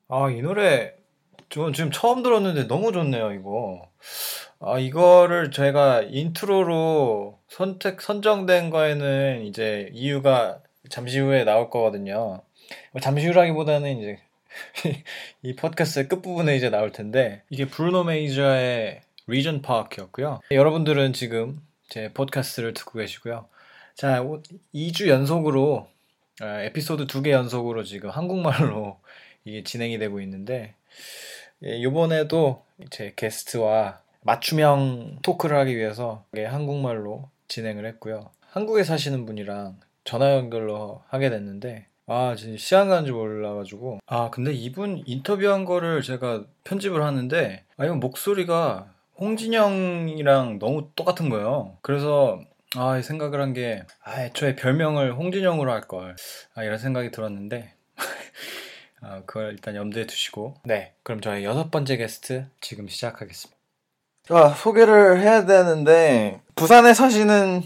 아, 이 노래 저 지금 처음 들었는데 너무 좋네요, 이거. 아, 이거를 제가 인트로로 선정된 거에는 이제 이유가 잠시 후에 나올 거거든요. 잠시 후라기보다는 이제 이 팟캐스트의 끝부분에 이제 나올 텐데, 이게 브루노 메이저의 리전 파크였고요. 여러분들은 지금 제 팟캐스트를 듣고 계시고요. 자, 2주 연속으로, 에피소드 2개 연속으로 지금 한국말로 이게 진행이 되고 있는데, 예, 요번에도 제 게스트와 맞춤형 토크를 하기 위해서 한국말로 진행을 했고요. 한국에 사시는 분이랑 전화 연결로 하게 됐는데, 아, 진짜 시간 가는 줄 몰라가지고. 아, 근데 이분 인터뷰한 거를 제가 편집을 하는데, 아, 이건 목소리가 홍진영이랑 너무 똑같은 거예요. 그래서, 아, 생각을 한 게, 아, 애초에 별명을 홍진영으로 할 걸. 아, 이런 생각이 들었는데, 아, 그걸 일단 염두에 두시고. 네, 그럼 저희 6번째 게스트 지금 시작하겠습니다. 자, 소개를 해야 되는데, 부산에 사시는,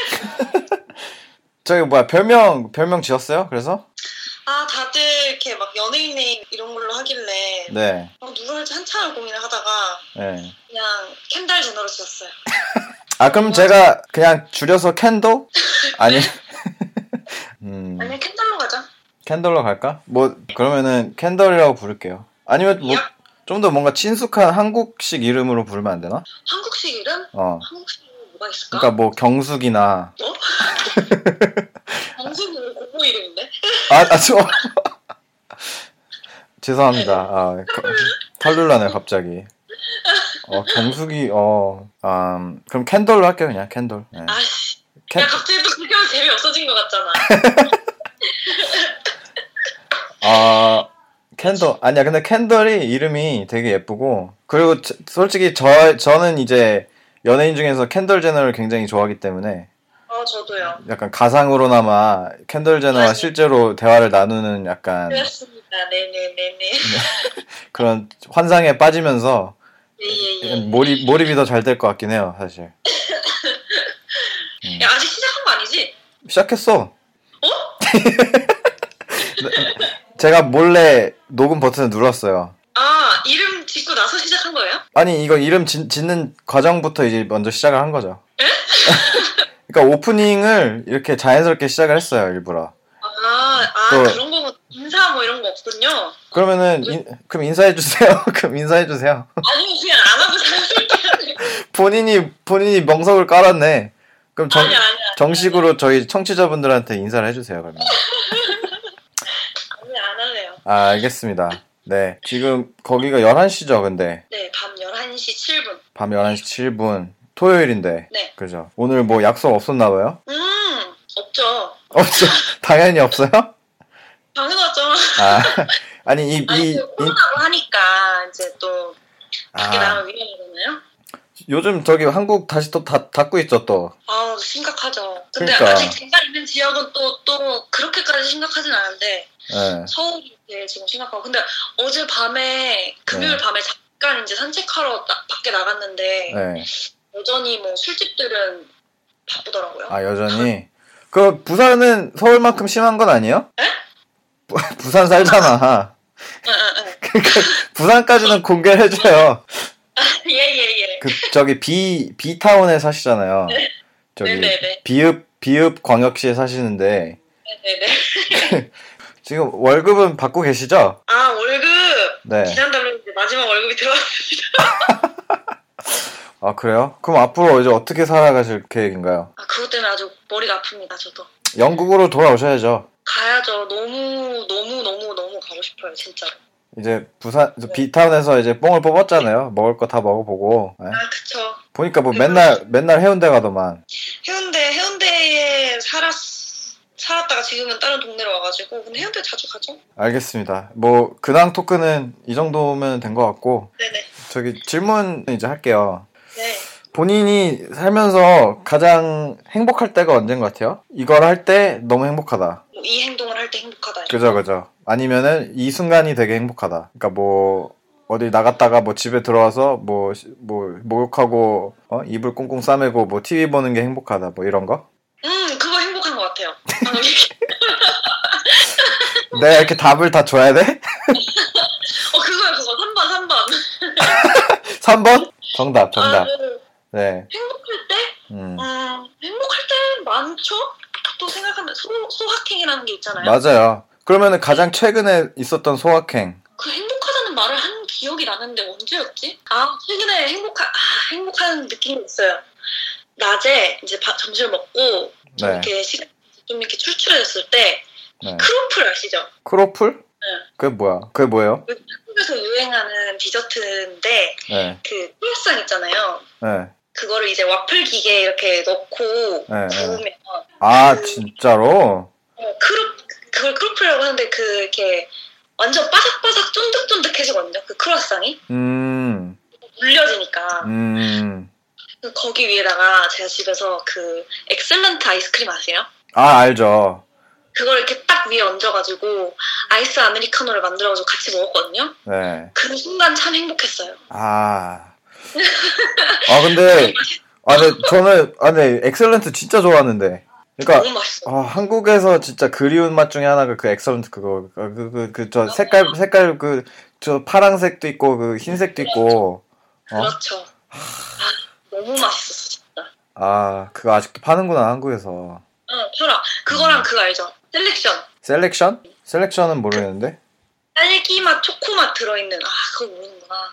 저기 뭐야, 별명 지었어요? 그래서? 아, 다들 이렇게 막 연예인 네임 이런 걸로 하길래 네, 누구 할지 한참을 고민을 하다가 네. 그냥 켄달 제너로 지었어요. 아, 그럼 제가 그냥 줄여서 캔도? 아니, 아니면 켄달로 가자. 캔들로 갈까? 뭐, 그러면은 캔들이라고 부를게요. 아니면 뭐, 야, 좀 더 뭔가 친숙한 한국식 이름으로 부르면 안 되나? 한국식 이름? 어. 한국식 이름 뭐가 있을까? 그러니까 뭐, 경숙이나, 어? 정수는 고모 이름인데? 죄송합니다. 아, 털룰라네, 갑자기. 경숙이, 그럼 캔돌로 할게요, 그냥, 캔돌. 네. 아씨, 캔, 야 갑자기 또 그렇게 하면 재미 없어진 것 같잖아. 캔돌. 아니야, 근데 캔돌이 이름이 되게 예쁘고, 그리고 솔직히 저는 이제 연예인 중에서 캔돌 제너를 굉장히 좋아하기 때문에, 저도요. 약간 가상으로나마 캔돌 제너와 맞아요. 실제로 대화를 나누는 약간 그렇습니다. 네네네네. 그런 환상에 빠지면서 예예예. 몰입이 더 잘 될 것 같긴 해요, 사실. 야, 아직 시작한 거 아니지? 시작했어. 어? 제가 몰래 녹음 버튼을 눌렀어요. 아, 이름 짓고 나서 시작한 거예요? 아니, 이거 이름 짓는 과정부터 이제 먼저 시작을 한 거죠. 그러니까 오프닝을 이렇게 자연스럽게 시작을 했어요, 일부러. 또, 그런 거는 인사 뭐 이런 거 없군요. 그러면은, 그럼 인사해주세요. 그럼 인사해주세요. 아니면 그냥 안 하고 살게. 본인이 명석을 깔았네. 그럼 아니야. 정식으로 저희 청취자분들한테 인사를 해주세요, 그러면. 아니, 안 할래요. 아, 알겠습니다. 네. 지금 거기가 11시죠, 근데. 네, 밤 11시 7분. 밤 11시 7분. 토요일인데. 네. 그죠. 오늘 뭐 약속 없었나봐요? 없죠. 없죠. 당연히 없어요? 당연하죠. 아니, 코로나고 하니까 이제 또 밖에 나가면 위험하잖아요. 요즘 저기 한국 다시 또 닫고 있죠, 또. 심각하죠. 근데 그러니까. 아직 제가 있는 지역은 또 그렇게까지 심각하진 않은데 네. 서울이 지금 심각하고. 근데 어제 밤에 금요일 밤에 잠깐 이제 산책하러 밖에 나갔는데 네. 여전히 뭐 술집들은 바쁘더라고요. 여전히. 그 부산은 서울만큼 심한 건 아니에요? 에? 부산 살잖아. 응. 그러니까 부산까지는 공개를 해줘요. 예. 저기 B타운에 사시잖아요. 저기 네네네. 비읍 광역시에 사시는데 네네. 지금 월급은 받고 계시죠? 월급. 네. 지난달로 이제 마지막 월급이 들어왔습니다. 아, 그래요? 그럼 앞으로 이제 어떻게 살아가실 계획인가요? 그것 때문에 아주 머리가 아픕니다, 저도. 영국으로 돌아오셔야죠. 가야죠. 너무 가고 싶어요, 진짜로. 이제 B타운에서 이제 뽕을 뽑았잖아요. 먹을 거 다 먹어보고. 네? 그쵸. 보니까 뭐 맨날 해운대 가더만. 해운대에 살았다가 지금은 다른 동네로 와가지고. 근데 해운대 자주 가죠? 알겠습니다. 뭐 근황 토크는 이 정도면 된 것 같고. 네네. 저기 질문 이제 할게요. 네. 본인이 살면서 가장 행복할 때가 언제인 것 같아요? 이걸 할 때 너무 행복하다. 이 행동을 할 때 행복하다. 그죠. 아니면은 이 순간이 되게 행복하다. 그러니까 뭐 어디 나갔다가 뭐 집에 들어와서 뭐 목욕하고 이불 꽁꽁 싸매고 뭐 TV 보는 게 행복하다. 뭐 이런 거? 그거 행복한 것 같아요. 내가 이렇게 답을 다 줘야 돼? 3번? 정답. 네. 행복할 때? 행복할 때 많죠? 또 생각하면 소확행이라는 게 있잖아요. 맞아요. 그러면은 가장 최근에 있었던 소확행. 그 행복하다는 말을 한 기억이 나는데 언제였지? 최근에 행복한 느낌이 있어요. 낮에 이제 점심을 먹고 좀 이렇게 시간 좀 이렇게 출출해졌을 때 크로플 아시죠? 크로플? 네. 그게 뭐야? 그게 뭐예요? 한국에서 유행하는 디저트인데 그 크로아상 있잖아요. 그거를 이제 와플 기계에 이렇게 넣고 구우면 진짜로? 그걸 크로플이라고 하는데 그 이렇게 완전 바삭바삭 쫀득쫀득해지거든요. 그 크로아상이 물려지니까 거기 위에다가 제가 집에서 그 엑셀런트 아이스크림 아세요? 알죠. 그걸 이렇게 딱 위에 얹어가지고 아이스 아메리카노를 만들어가지고 같이 먹었거든요. 네. 그 순간 참 행복했어요. 근데 저는 엑셀런트 진짜 좋아하는데. 그러니까 너무 맛있어. 한국에서 진짜 그리운 맛 중에 하나가 그 엑셀런트 그거 저 색깔 저 파란색도 있고 그 흰색도 있고. 그렇죠. 너무 맛있었어 진짜. 그거 아직도 파는구나 한국에서. 팔아. 그거랑 그거 알죠? 셀렉션? 셀렉션은 모르겠는데. 딸기 맛, 초코 맛 들어있는. 그거 모르는구나.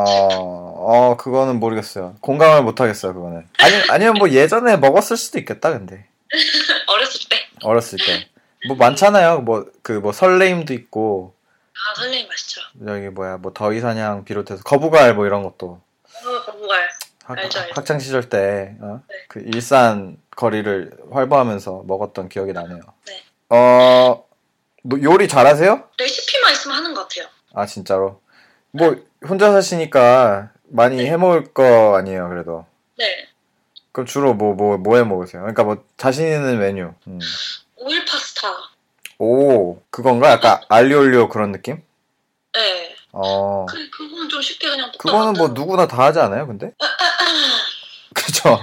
그거는 모르겠어요. 공감을 못 하겠어요 그거는. 아니면 뭐 예전에 먹었을 수도 있겠다 근데. 어렸을 때. 뭐 많잖아요. 뭐 설레임도 있고. 설레임 맛있죠. 여기 뭐 더위사냥 비롯해서 거부갈 뭐 이런 것도. 거부갈. 알죠. 학창 시절 때 그 일산 거리를 활보하면서 먹었던 기억이 나네요. 네. 요리 잘하세요? 레시피만 있으면 하는 것 같아요. 진짜로? 뭐 혼자 사시니까 많이 해먹을 거 아니에요 그래도? 네. 그럼 주로 뭐 해 먹으세요? 그러니까 뭐 자신 있는 메뉴. 오일 파스타. 그건가? 약간 알리올리오 그런 느낌? 네. 그거는 좀 쉽게 그냥 그거는 뭐 누구나 다 하지 않아요 근데? 그쵸?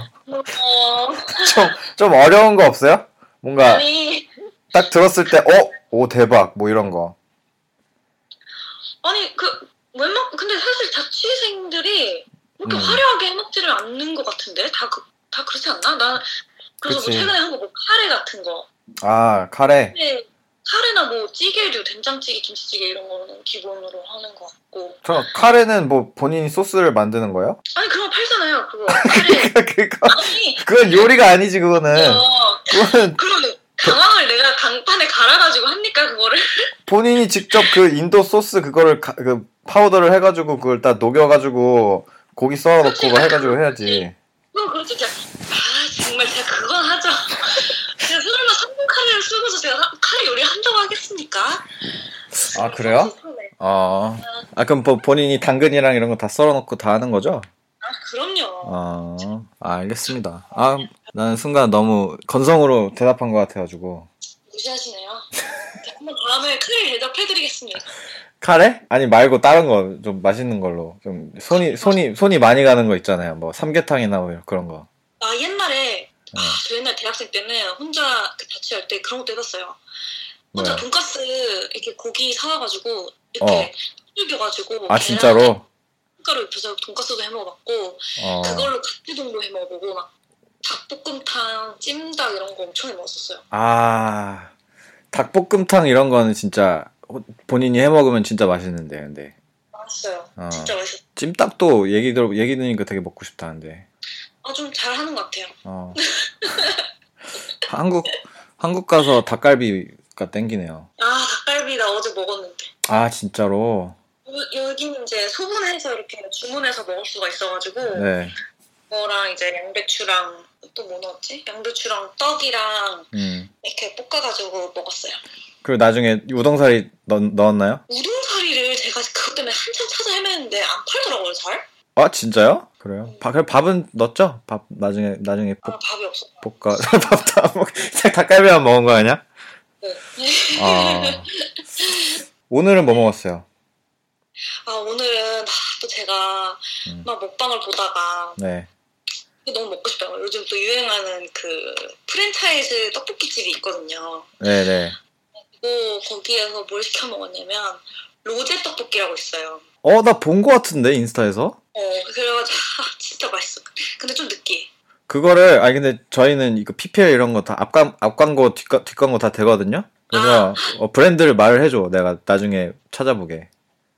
좀 어려운 거 없어요? 뭔가 딱 들었을 때 오 대박 뭐 이런 거. 근데 사실 자취생들이 그렇게 화려하게 해먹지를 않는 것 같은데 다 그렇지 않나? 나 그래서 뭐 최근에 한 거 뭐 카레 같은 거. 카레. 카레나 뭐 찌개류, 된장찌개, 김치찌개 이런 거는 기본으로 하는 것 같고. 저 카레는 뭐 본인이 소스를 만드는 거예요? 그런 거 팔잖아요. 그거 카레. 그건 요리가 아니지 그거는. 그럼 당황을 내가 강판에 갈아가지고 합니까 그거를? 본인이 직접 그 인도 소스 그거를 그 파우더를 해가지고 그걸 다 녹여가지고 고기 썰어놓고 해가지고 해야지. 그렇죠. 정말 제가 그건 하죠. 제가 설마 3분 카레를 쓰고서 제가 카레 요리 한다고 하겠습니까? 그래요? 그럼 본인이 당근이랑 이런 거 다 썰어놓고 다 하는 거죠? 그럼요. 알겠습니다. 나는 순간 너무 건성으로 대답한 것 같아가지고. 무시하시네요. 한번 다음에 카레 대답해드리겠습니다. 카레? 아니 말고 다른 거 좀 맛있는 걸로 좀 손이 많이 가는 거 있잖아요. 뭐 삼계탕이나 뭐 그런 거. 옛날에 저 옛날 대학생 때는 혼자 자취할 때 그런 것도 해봤어요. 혼자 돈가스 이렇게 고기 사와가지고 이렇게 튀겨가지고 진짜로? 가루 입혀서 돈가스도 해먹어봤고 그걸로 갓지동도 해먹어보고 막 닭볶음탕, 찜닭 이런 거 엄청 해먹었었어요. 닭볶음탕 이런 거는 진짜 본인이 해먹으면 진짜 맛있는데 근데. 맛있어요. 진짜 맛있어요. 찜닭도 얘기 들으니까 되게 먹고 싶다는데. 좀 잘하는 것 같아요. 한국 가서 닭갈비가 땡기네요. 닭갈비 나 어제 먹었는데. 진짜로? 여기는 이제 소분해서 이렇게 주문해서 먹을 수가 있어가지고 그거랑 이제 양배추랑 또 뭐 넣었지? 양배추랑 떡이랑 이렇게 볶아가지고 먹었어요. 그리고 나중에 우동사리 넣었나요? 우동사리를 제가 그것 때문에 한참 찾아 헤맸는데 안 팔더라고요 잘. 진짜요? 그래요? 밥은 넣었죠? 나중에 밥이 없어. 볶아 밥도 안 먹. 닭갈비만 먹은 거 아니야? 네. 오늘은 뭐 먹었어요? 오늘은 또 제가 막 먹방을 보다가 너무 먹고 싶다고. 요즘 또 유행하는 그 프랜차이즈 떡볶이 집이 있거든요. 네네. 그리고 거기에서 뭘 시켜 먹었냐면 로제 떡볶이라고 있어요. 나 본 거 같은데 인스타에서? 그래가지고 진짜 맛있어. 근데 좀 느끼해. 그거를 근데 저희는 이거 PPL 이런 거 다 앞광고 뒷광고 다 되거든요. 그래서 브랜드를 말을 해줘. 내가 나중에 찾아보게.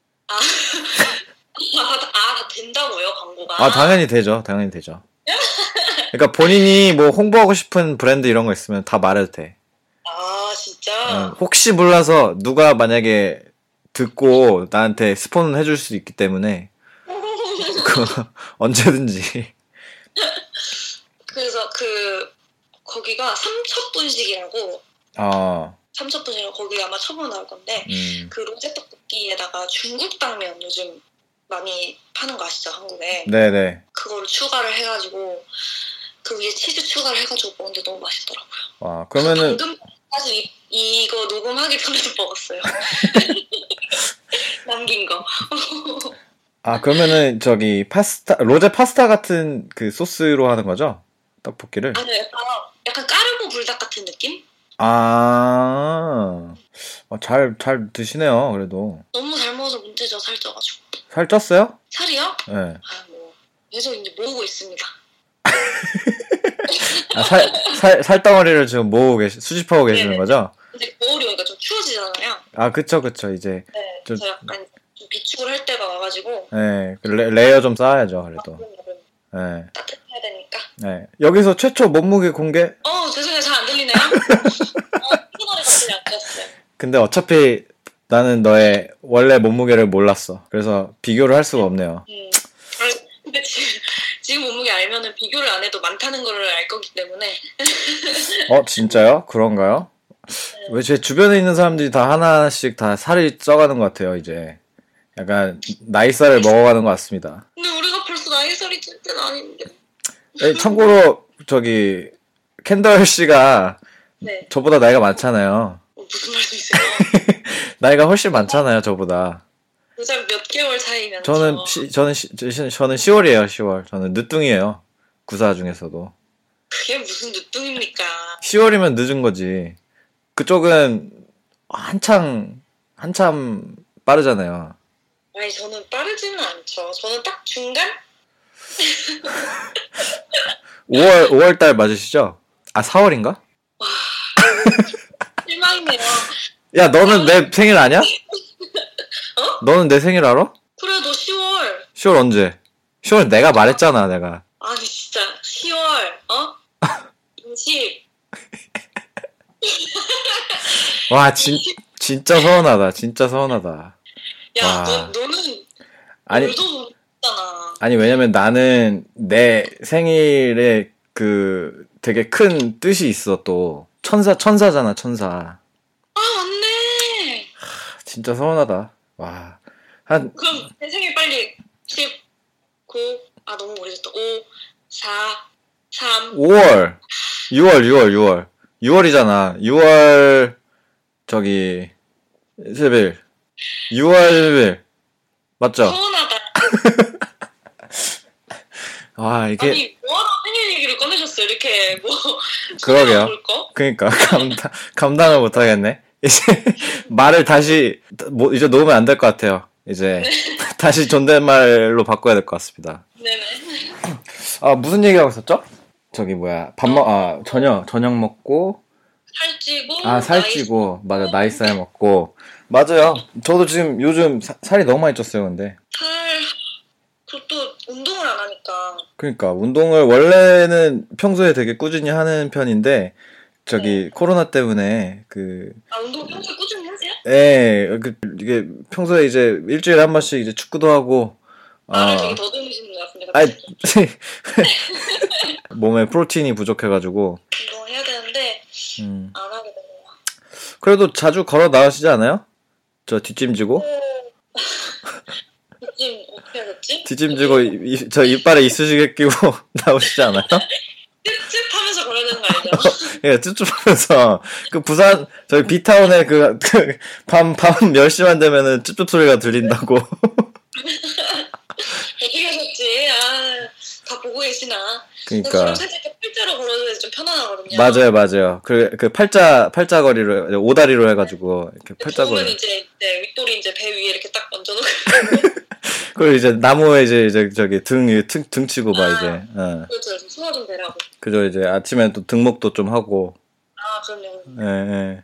된다고요, 광고가? 당연히 되죠. 당연히 되죠. 그러니까 본인이 뭐 홍보하고 싶은 브랜드 이런 거 있으면 다 말해도 돼. 진짜? 혹시 몰라서 누가 만약에 듣고 나한테 스폰은 해줄 수 있기 때문에 언제든지. 그래서 거기가 삼척분식이라고. 삼척분식이라고 거기 아마 처음 나올 건데 그 로제 떡볶이에다가 중국 당면 요즘 많이 파는 거 아시죠, 한국에? 네네. 그거를 추가를 해가지고 그 위에 치즈 추가를 해가지고 먹는데 너무 맛있더라고요. 와, 그러면은 방금 사실 이거 녹음하기 전에도 먹었어요. 남긴 거. 그러면은 저기 로제 파스타 같은 그 소스로 하는 거죠? 떡볶이를? 아니요, 약간 까르보 불닭 같은 느낌? 잘 드시네요, 그래도. 너무 잘 먹어서 문제죠, 살쪄가지고. 살 쪘어요? 살이요? 네. 계속 이제 모으고 있습니다. 살덩어리를 지금 수집하고 계시는 거죠? 근데 겨울이 오니까 좀 추워지잖아요. 그쵸, 이제. 네, 그래서 약간 좀 비축을 할 때가 와가지고. 네, 레이어 좀 쌓아야죠, 그래도. 네. 따뜻해야 되니까. 네. 여기서 최초 몸무게 공개? 죄송해요, 잘 안 들리네요. 피곤하게 갑자기 안 들렸어요. 근데 어차피 나는 너의 원래 몸무게를 몰랐어. 그래서 비교를 할 수가 없네요. 근데 지금 몸무게 알면은 비교를 안 해도 많다는 걸 알 거기 때문에. 진짜요? 그런가요? 왜 제 주변에 있는 사람들이 다 하나씩 다 살이 쪄가는 것 같아요, 이제. 약간 나이살을 먹어가는 것 같습니다. 근데 우리가 벌써 나이살이 찔 때는 아닌데. 참고로 저기 캔덜 씨가 저보다 나이가 많잖아요. 무슨 말씀이세요? 나이가 훨씬 많잖아요, 저보다. 몇 개월 차이면. 저는 10월이에요, 10월. 저는 늦둥이에요. 구사 중에서도. 그게 무슨 늦둥입니까? 10월이면 늦은 거지. 그쪽은 한참 빠르잖아요. 아니, 저는 빠르지는 않죠. 저는 딱 중간? 5월달 맞으시죠? 4월인가? 와, 실망이네요. 야, 너는 내 생일 아냐? 너는 내 생일 알아? 그래, 너 10월. 10월 언제? 10월 내가 말했잖아, 내가. 아니, 진짜. 10월, 20. 와, 진짜 서운하다. 진짜 서운하다. 야, 너는 아니, 모르잖아. 아니, 왜냐면 나는 내 생일에 되게 큰 뜻이 있어, 또. 천사잖아, 천사. 맞네. 진짜 서운하다. 와. 그럼 내 생일 빨리 10, 9, 너무 오래됐다. 5, 4, 3. 5월. 6월. 6월이잖아. 6월, 10일. 6월 10일. 맞죠? 서운하다. 이게. 아니, 뭐하러 생일 얘기를 꺼내셨어요? 이렇게, 그러게요. 그니까, 감당을 못하겠네. 이제, 말을 다시, 이제 놓으면 안 될 것 같아요. 이제, 다시 존댓말로 바꿔야 될 것 같습니다. 네네. 무슨 얘기하고 있었죠? 저녁 먹고. 살찌고. 살찌고. 맞아, 나이살 먹고. 맞아요. 저도 지금 요즘 살이 너무 많이 쪘어요, 근데. 그것도 운동을 안 하니까. 그러니까 운동을 원래는 평소에 되게 꾸준히 하는 편인데 코로나 때문에 운동 평소에 꾸준히 하세요? 네, 이게 평소에 이제 일주일에 한 번씩 이제 축구도 하고. 말을 되게 더듬으시는 것 같은데. 몸에 프로틴이 부족해가지고. 운동을 해야 되는데 안 하게 되네요. 그래도 자주 걸어 나가시지 않아요? 저 뒷짐지고. 뒷짐 어떻게 하셨지? 뒷짐지고 저 이빨에 이쑤시개 끼고 나오시지 않아요? 찝찝하면서 걸어야 되는 거 알죠? 예, 찝찝하면서 부산 저희 비타운에 밤 10시만 되면은 찝찝 소리가 들린다고. 어떻게 하셨지? 다 보고 계시나? 그러니까. 그럼 살짝 이렇게 팔자로 걸어줘야 좀 편안하거든요. 맞아요. 팔자 거리로 오다리로 해가지고 이렇게 팔자 거리. 이제 윗돌이 이제 배 위에 이렇게 딱 얹어놓고. 그리고 이제 나무에 이제 저기 등 치고 봐 이제. 그렇죠. 소화 좀 되라고. 그죠 이제 아침에 또 등목도 좀 하고. 그럼요. 예.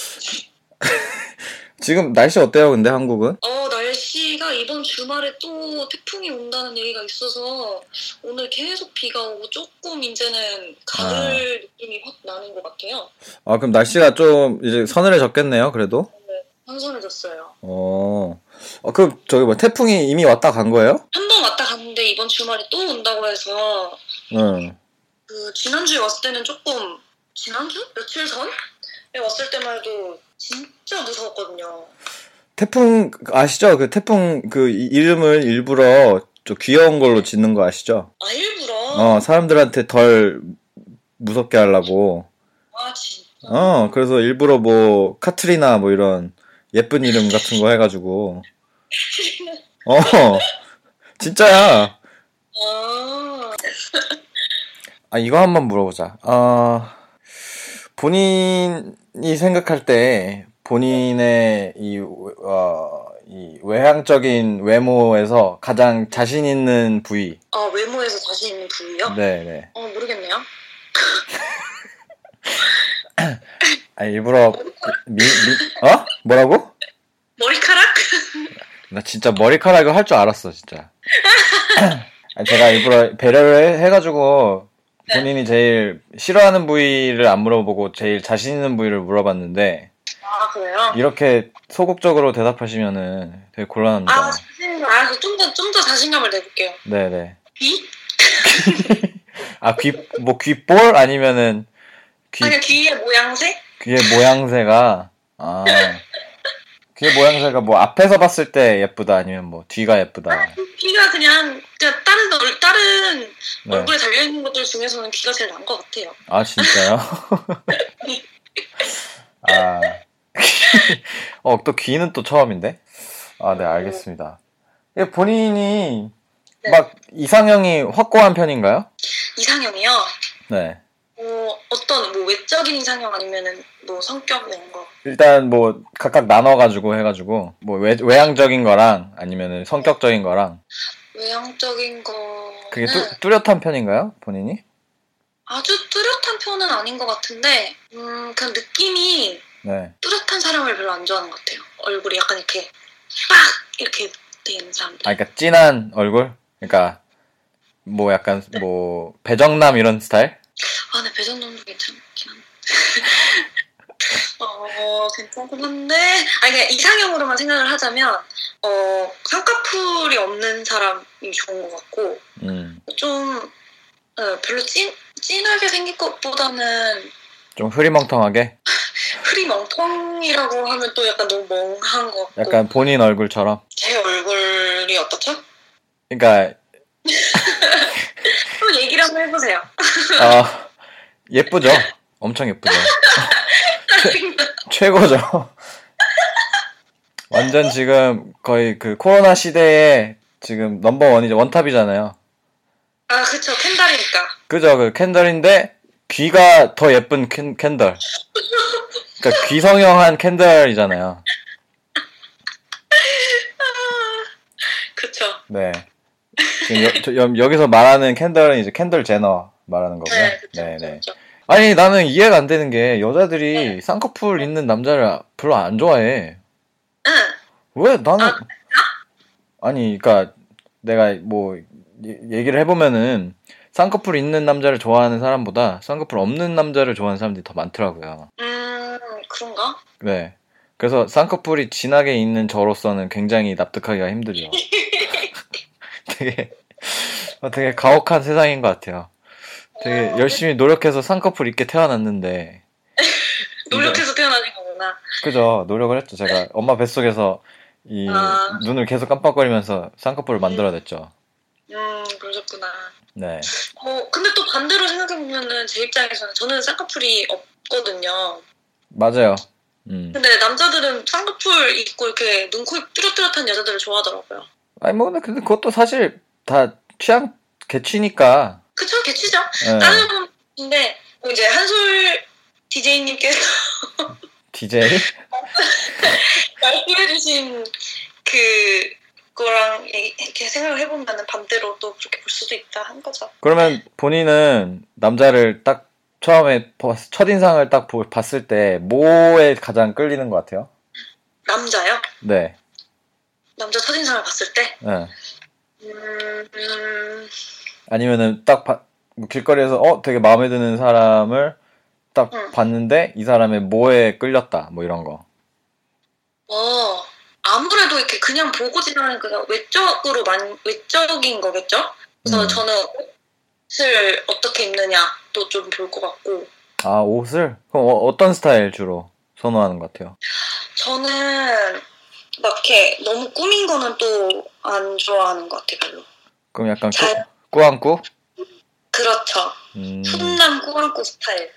지금 날씨 어때요, 근데 한국은? 날씨가 이번 주말에 또 태풍이 온다는 얘기가 있어서 오늘 계속 비가 오고 조금 이제는 가을 느낌이 확 나는 것 같아요. 그럼 날씨가 좀 이제 서늘해졌겠네요, 그래도? 네, 선선해졌어요. 그럼 저기 뭐 태풍이 이미 왔다 간 거예요? 한 번 왔다 갔는데 이번 주말에 또 온다고 해서 지난주에 왔을 때는 조금 지난주? 며칠 전에 왔을 때만 해도 진짜 무서웠거든요. 태풍 아시죠? 그 태풍 그 이름을 일부러 좀 귀여운 걸로 짓는 거 아시죠? 일부러? 사람들한테 덜 무섭게 하려고. 진짜? 그래서 일부러 뭐 카트리나 뭐 이런 예쁜 이름 같은 거 해가지고. 진짜야. 이거 한번 물어보자. 본인이 생각할 때 본인의 이 외향적인 외모에서 가장 자신 있는 부위. 외모에서 자신 있는 부위요? 네네. 모르겠네요. 일부러 뭐라고? 머리카락? 나 진짜 머리카락을 할 줄 알았어 진짜. 제가 일부러 배려를 해가지고 본인이 제일 싫어하는 부위를 안 물어보고 제일 자신 있는 부위를 물어봤는데. 그래요? 이렇게 소극적으로 대답하시면은 되게 곤란합니다. 알았어. 좀 더 자신감을 내볼게요. 네네. 귀? 귓볼? 아니면은 귀의 모양새? 귀의 모양새가, 귀의 모양새가 뭐 앞에서 봤을 때 예쁘다, 아니면 뭐 뒤가 예쁘다. 귀가 그냥 다른 얼굴에 달려있는 것들 중에서는 귀가 제일 나은 것 같아요. 진짜요? 또 귀는 또 처음인데? 네, 알겠습니다. 본인이 막 이상형이 확고한 편인가요? 이상형이요? 네. 어떤 뭐 외적인 이상형 아니면은 뭐 성격 이런 거? 일단 뭐 각각 나눠가지고 해가지고 뭐 외향적인 거랑 아니면은 성격적인 거랑. 외향적인 거. 그게 뚜렷한 편인가요, 본인이? 아주 뚜렷한 편은 아닌 것 같은데, 그냥 느낌이 뚜렷한 사람을 별로 안 좋아하는 것 같아요. 얼굴이 약간 이렇게 빡 이렇게 돼 있는 사람들. 그러니까 진한 얼굴? 그러니까 뭐 약간 뭐 배정남 이런 스타일? 네, 배정남도 괜찮긴 한데. 괜찮긴 한데, 그냥 이상형으로만 생각을 하자면, 쌍꺼풀이 없는 사람이 좋은 것 같고, 좀, 별로 진하게 생긴 것보다는, 좀 흐리멍텅하게? 흐리멍텅이라고 하면 또 약간 너무 멍한 것 같고. 약간 본인 얼굴처럼? 제 얼굴이 어떻죠? 그러니까. 또 얘기를 한번 해보세요. 예쁘죠? 엄청 예쁘죠? 최고죠? 완전 지금 거의 그 코로나 시대에 지금 넘버원이죠. 원탑이잖아요. 그쵸. 캔달이니까. 그죠. 그 캔달인데 귀가 더 예쁜 캔달. 그러니까 귀성형한 캔달이잖아요. 그쵸. 네. 지금 여기서 말하는 캔달은 이제 캔들 제너 말하는 거고요. 네, 그쵸. 네네. 아니 나는 이해가 안 되는 게 여자들이 쌍꺼풀 있는 남자를 별로 안 좋아해. 왜 나는 그러니까 내가 뭐 얘기를 해보면은 쌍꺼풀 있는 남자를 좋아하는 사람보다 쌍꺼풀 없는 남자를 좋아하는 사람들이 더 많더라고요. 그런가? 네. 그래서 쌍꺼풀이 진하게 있는 저로서는 굉장히 납득하기가 힘들죠. 되게 가혹한 세상인 것 같아요. 되게 열심히 노력해서 쌍꺼풀 있게 태어났는데. 노력해서 태어나신 거구나. 그죠. 노력을 했죠. 제가 엄마 뱃속에서 눈을 계속 깜빡거리면서 쌍꺼풀을 만들어냈죠. 그러셨구나. 네. 근데 또 반대로 생각해보면은 제 입장에서는 저는 쌍꺼풀이 없거든요. 맞아요. 근데 남자들은 쌍꺼풀 있고 이렇게 눈, 코 뚜렷뚜렷한 여자들을 좋아하더라고요. 근데 그것도 사실 다 취향 개취니까. 그쵸, 개취죠. 다른 분인데 이제 한솔 DJ님께서 DJ? 말씀해주신 그거랑 이렇게 생각을 해보면 반대로 또 그렇게 볼 수도 있다 한 거죠. 그러면 본인은 남자를 딱 처음에 첫인상을 딱 봤을 때 뭐에 가장 끌리는 것 같아요? 남자요? 네. 남자 첫인상을 봤을 때? 네. 아니면은 딱 길거리에서 되게 마음에 드는 사람을 딱 봤는데 이 사람의 뭐에 끌렸다 뭐 이런 거. 아무래도 이렇게 그냥 보고 지나는 그냥 외적인 거겠죠? 그래서 저는 옷을 어떻게 입느냐도 좀 볼 것 같고. 아, 옷을? 그럼 어떤 스타일 주로 선호하는 것 같아요? 저는 막 이렇게 너무 꾸민 거는 또 안 좋아하는 것 같아요, 별로. 그럼 약간 꾸안꾸? 그렇죠. 훈남 꾸안꾸 스타일.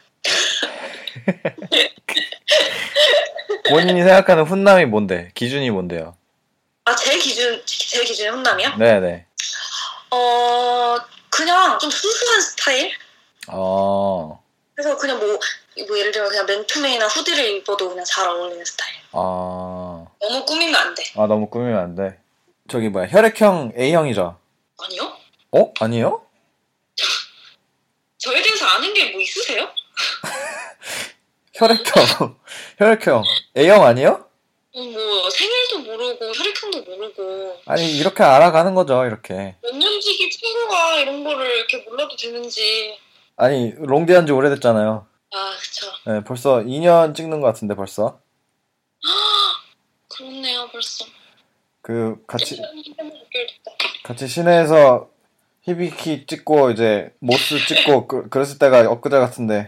본인이 생각하는 훈남이 뭔데? 기준이 뭔데요? 제 기준이 훈남이요? 네네. 그냥 좀 순수한 스타일? 그래서 그냥 뭐 예를 들면 그냥 맨투맨이나 후디를 입어도 그냥 잘 어울리는 스타일. 너무 꾸미면 안 돼. 너무 꾸미면 안 돼. 저기 뭐야, 혈액형 A형이죠? 아니요? 아니요? 저에 대해서 아는 게 뭐 있으세요? 혈액형 A형 아니요? 뭐 생일도 모르고 혈액형도 모르고. 아니 이렇게 알아가는 거죠, 이렇게. 몇 년지기 친구가 이런 거를 이렇게 몰라도 되는지. 아니 롱디한 지 오래됐잖아요. 그쵸. 네, 벌써 2년 찍는 것 같은데 벌써. 그렇네요, 벌써. 같이 시내에서 히비키 찍고 이제 모스 찍고 그랬을 때가 엊그제 같은데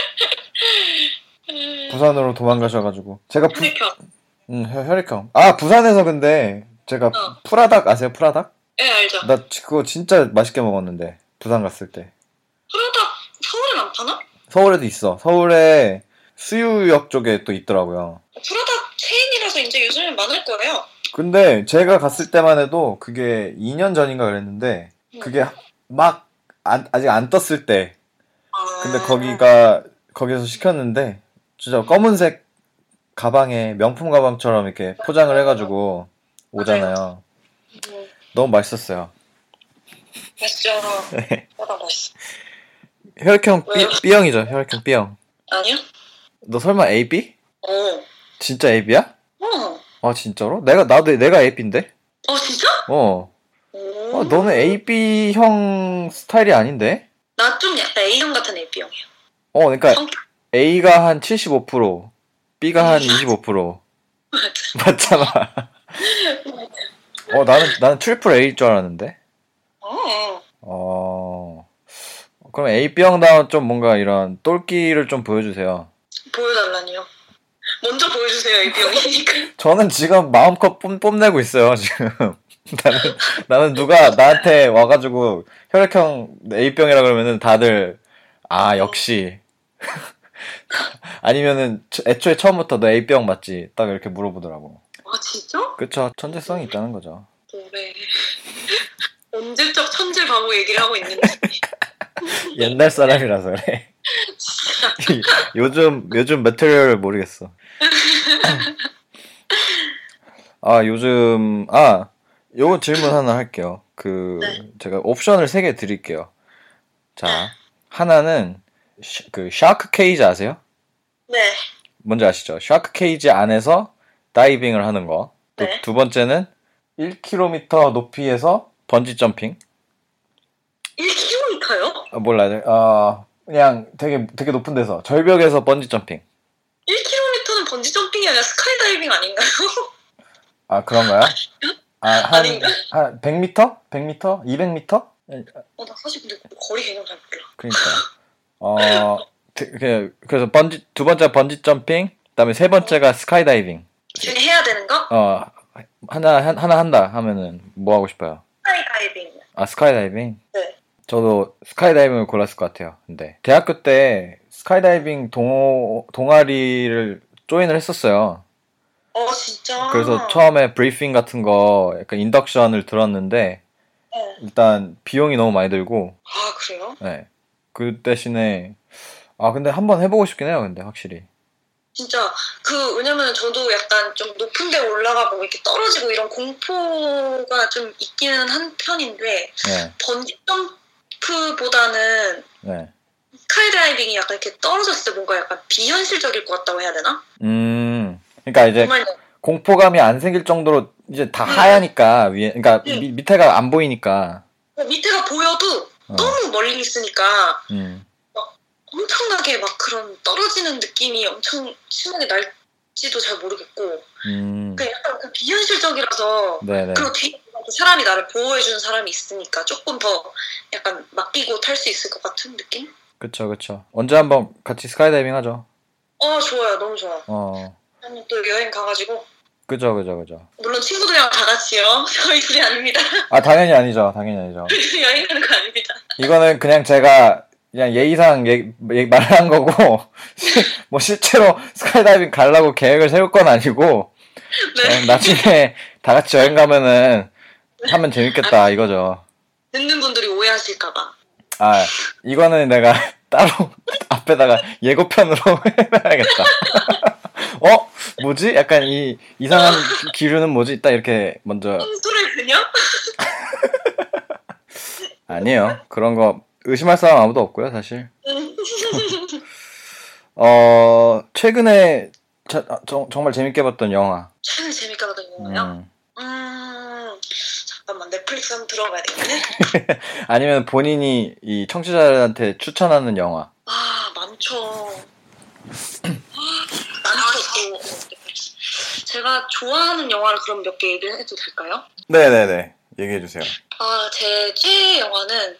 부산으로 도망가셔가지고 제가 혈액형. 부산에서 근데 제가 프라닭 아세요? 프라닭? 네, 알죠. 나 그거 진짜 맛있게 먹었는데 부산 갔을 때. 프라닭 서울엔 안 파나? 서울에도 있어. 서울에 수유역 쪽에 또 있더라고요. 프라닭 체인이라서 이제 요즘엔 많을 거예요. 근데 제가 갔을 때만 해도 그게 2년 전인가 그랬는데 그게 막 아직 안 떴을 때. 근데 거기서 시켰는데 진짜 검은색 가방에 명품 가방처럼 이렇게 포장을 해가지고 오잖아요. 너무 맛있었어요. 맛있죠. 네. 맛있어. 혈액형 B형이죠. 혈액형 B형. 아니요. 너 설마 AB? 진짜 AB야? 진짜로? 내가 AB인데? 진짜? 너는 AB형 스타일이 아닌데? 나 좀 약간 A형 같은 AB형이야. 그러니까 A가 한 75%, B가 한 25%. 맞잖아. 나는 트리플 A일 줄 알았는데. 그럼 AB형다운 좀 뭔가 이런 똘끼를 좀 보여주세요. 보여달라니요. 먼저 보여주세요, AB형이니까. 저는 지금 마음껏 뽐내고 있어요, 지금. 나는 누가 나한테 와가지고 혈액형 A병이라 그러면은 다들 역시. 아니면은 애초에 처음부터 너 A병 맞지? 딱 이렇게 물어보더라고. 진짜? 그쵸. 천재성이 있다는 거죠. 그래. 언제적 천재 바보 얘기를 하고 있는지. 옛날 사람이라서 그래. 요즘 매트리얼을 모르겠어. 요거 질문 하나 할게요. 제가 옵션을 3개 드릴게요. 자, 하나는 샤크 케이지 아세요? 네. 뭔지 아시죠? 샤크 케이지 안에서 다이빙을 하는 거. 네. 두 번째는 1km 높이에서 번지 점핑. 1km요? 몰라요. 그냥 되게 높은 데서 절벽에서 번지 점핑. 1km는 번지 점핑이 아니라 스카이다이빙 아닌가요? 그런가요? 아닌가? 한 100m? 100m? 200m? 나 사실 근데 거리 개념 잘 몰라. 그러니까. 그래서 두 번째가 번지 점핑, 그다음에 세 번째가 스카이다이빙. 중에 해야 되는 거? 하나 한다 하면은 뭐 하고 싶어요? 스카이다이빙. 스카이다이빙? 네. 저도 스카이다이빙을 골랐을 것 같아요. 근데 대학교 때 스카이다이빙 동아리를 조인을 했었어요. 진짜? 그래서 처음에 브리핑 같은 거 약간 인덕션을 들었는데 일단 비용이 너무 많이 들고. 그래요? 네. 그 대신에 근데 한번 해보고 싶긴 해요. 근데 확실히. 진짜 왜냐면 저도 약간 좀 높은 데 올라가고 이렇게 떨어지고 이런 공포가 좀 있기는 한 편인데 네. 번지 점프보다는 네. 스카이다이빙이 약간 이렇게 떨어졌을 때 뭔가 약간 비현실적일 것 같다고 해야 되나? 그러니까 이제 정말 공포감이 안 생길 정도로 이제 다 하얘니까 위에, 그러니까 밑에가 안 보이니까. 밑에가 보여도 너무 멀리 있으니까 막 엄청나게 막 그런 떨어지는 느낌이 엄청 심하게 날지도 잘 모르겠고 그 약간 그 비현실적이라서 네네. 그리고 뒤에 사람이 나를 보호해주는 사람이 있으니까 조금 더 약간 맡기고 탈 수 있을 것 같은 느낌? 그쵸. 언제 한번 같이 스카이다이빙 하죠. 좋아요. 너무 좋아. 한번 또 여행 가가지고. 그죠. 물론 친구들이랑 다 같이요. 저희 둘이 아닙니다. 당연히 아니죠. 여행하는 거 아닙니다. 이거는 그냥 제가 그냥 예의상 말한 거고, 뭐 실제로 스카이다이빙 가려고 계획을 세울 건 아니고, 네. 나중에 다 같이 여행 가면은 하면 재밌겠다 이거죠. 듣는 분들이 오해하실까봐. 이거는 내가 따로 앞에다가 예고편으로 해놔야겠다. 뭐지? 약간 이 이상한 기류는 뭐지? 딱 이렇게 먼저. 홍수를 그녀? 아니에요. 그런 거 의심할 사람 아무도 없고요, 사실. 최근에 정말 재밌게 봤던 영화. 최근에 재밌게 봤던 영화요? 잠깐만 넷플릭스 한번 들어가야 되겠네. 아니면 본인이 이 청취자들한테 추천하는 영화. 많죠. 많죠. 제가 좋아하는 영화를 그럼 몇 개 얘기를 해도 될까요? 네네네. 얘기해주세요. 제 최애 영화는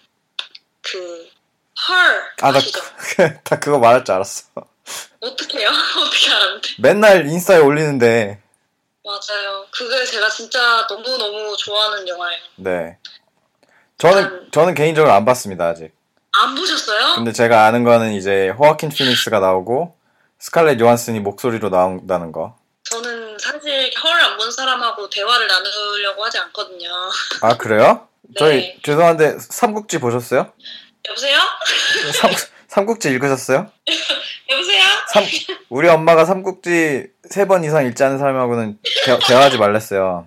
Her 아시죠? 다 그거 말할 줄 알았어. 어떡해요? 어떻게 알았는데? 맨날 인스타에 올리는데. 맞아요. 그게 제가 진짜 너무너무 좋아하는 영화예요. 네. 저는 개인적으로 안 봤습니다, 아직. 안 보셨어요? 근데 제가 아는 거는 이제 호아킨 피닉스가 나오고 스칼렛 요한슨이 목소리로 나온다는 거. 저는 사실 헐 안 본 사람하고 대화를 나누려고 하지 않거든요. 그래요? 네. 저희 죄송한데 삼국지 보셨어요? 여보세요? 삼국지 읽으셨어요? 여보세요? 우리 엄마가 삼국지 3번 이상 읽지 않은 사람하고는 대화하지 말랬어요.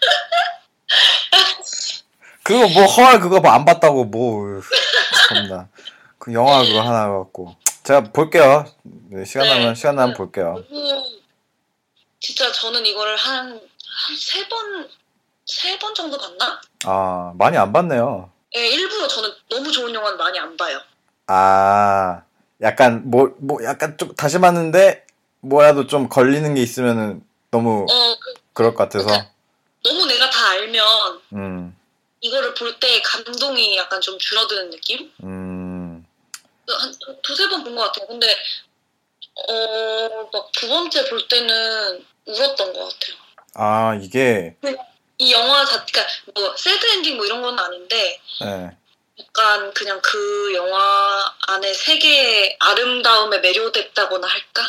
그거 뭐 허알 그거 뭐 안 봤다고 뭐 참나. 그 영화 그거 하나 갖고 제가 볼게요. 시간 나면 볼게요. 진짜 저는 이거를 한 3번 정도 봤나? 많이 안 봤네요. 네, 일부러 저는 너무 좋은 영화는 많이 안 봐요. 약간 약간 좀 다시 봤는데 뭐라도 좀 걸리는 게 있으면은 너무 그럴 것 같아서. 그러니까 너무 내가 다 알면 이거를 볼 때 감동이 약간 좀 줄어드는 느낌? 한 2-3번 본 것 같아요. 근데 막 2번째 볼 때는 울었던 것 같아요. 이게 이 영화 자체가 뭐 새드 엔딩 뭐 이런 건 아닌데 네. 약간 그냥 그 영화 안에 세계의 아름다움에 매료됐다고나 할까?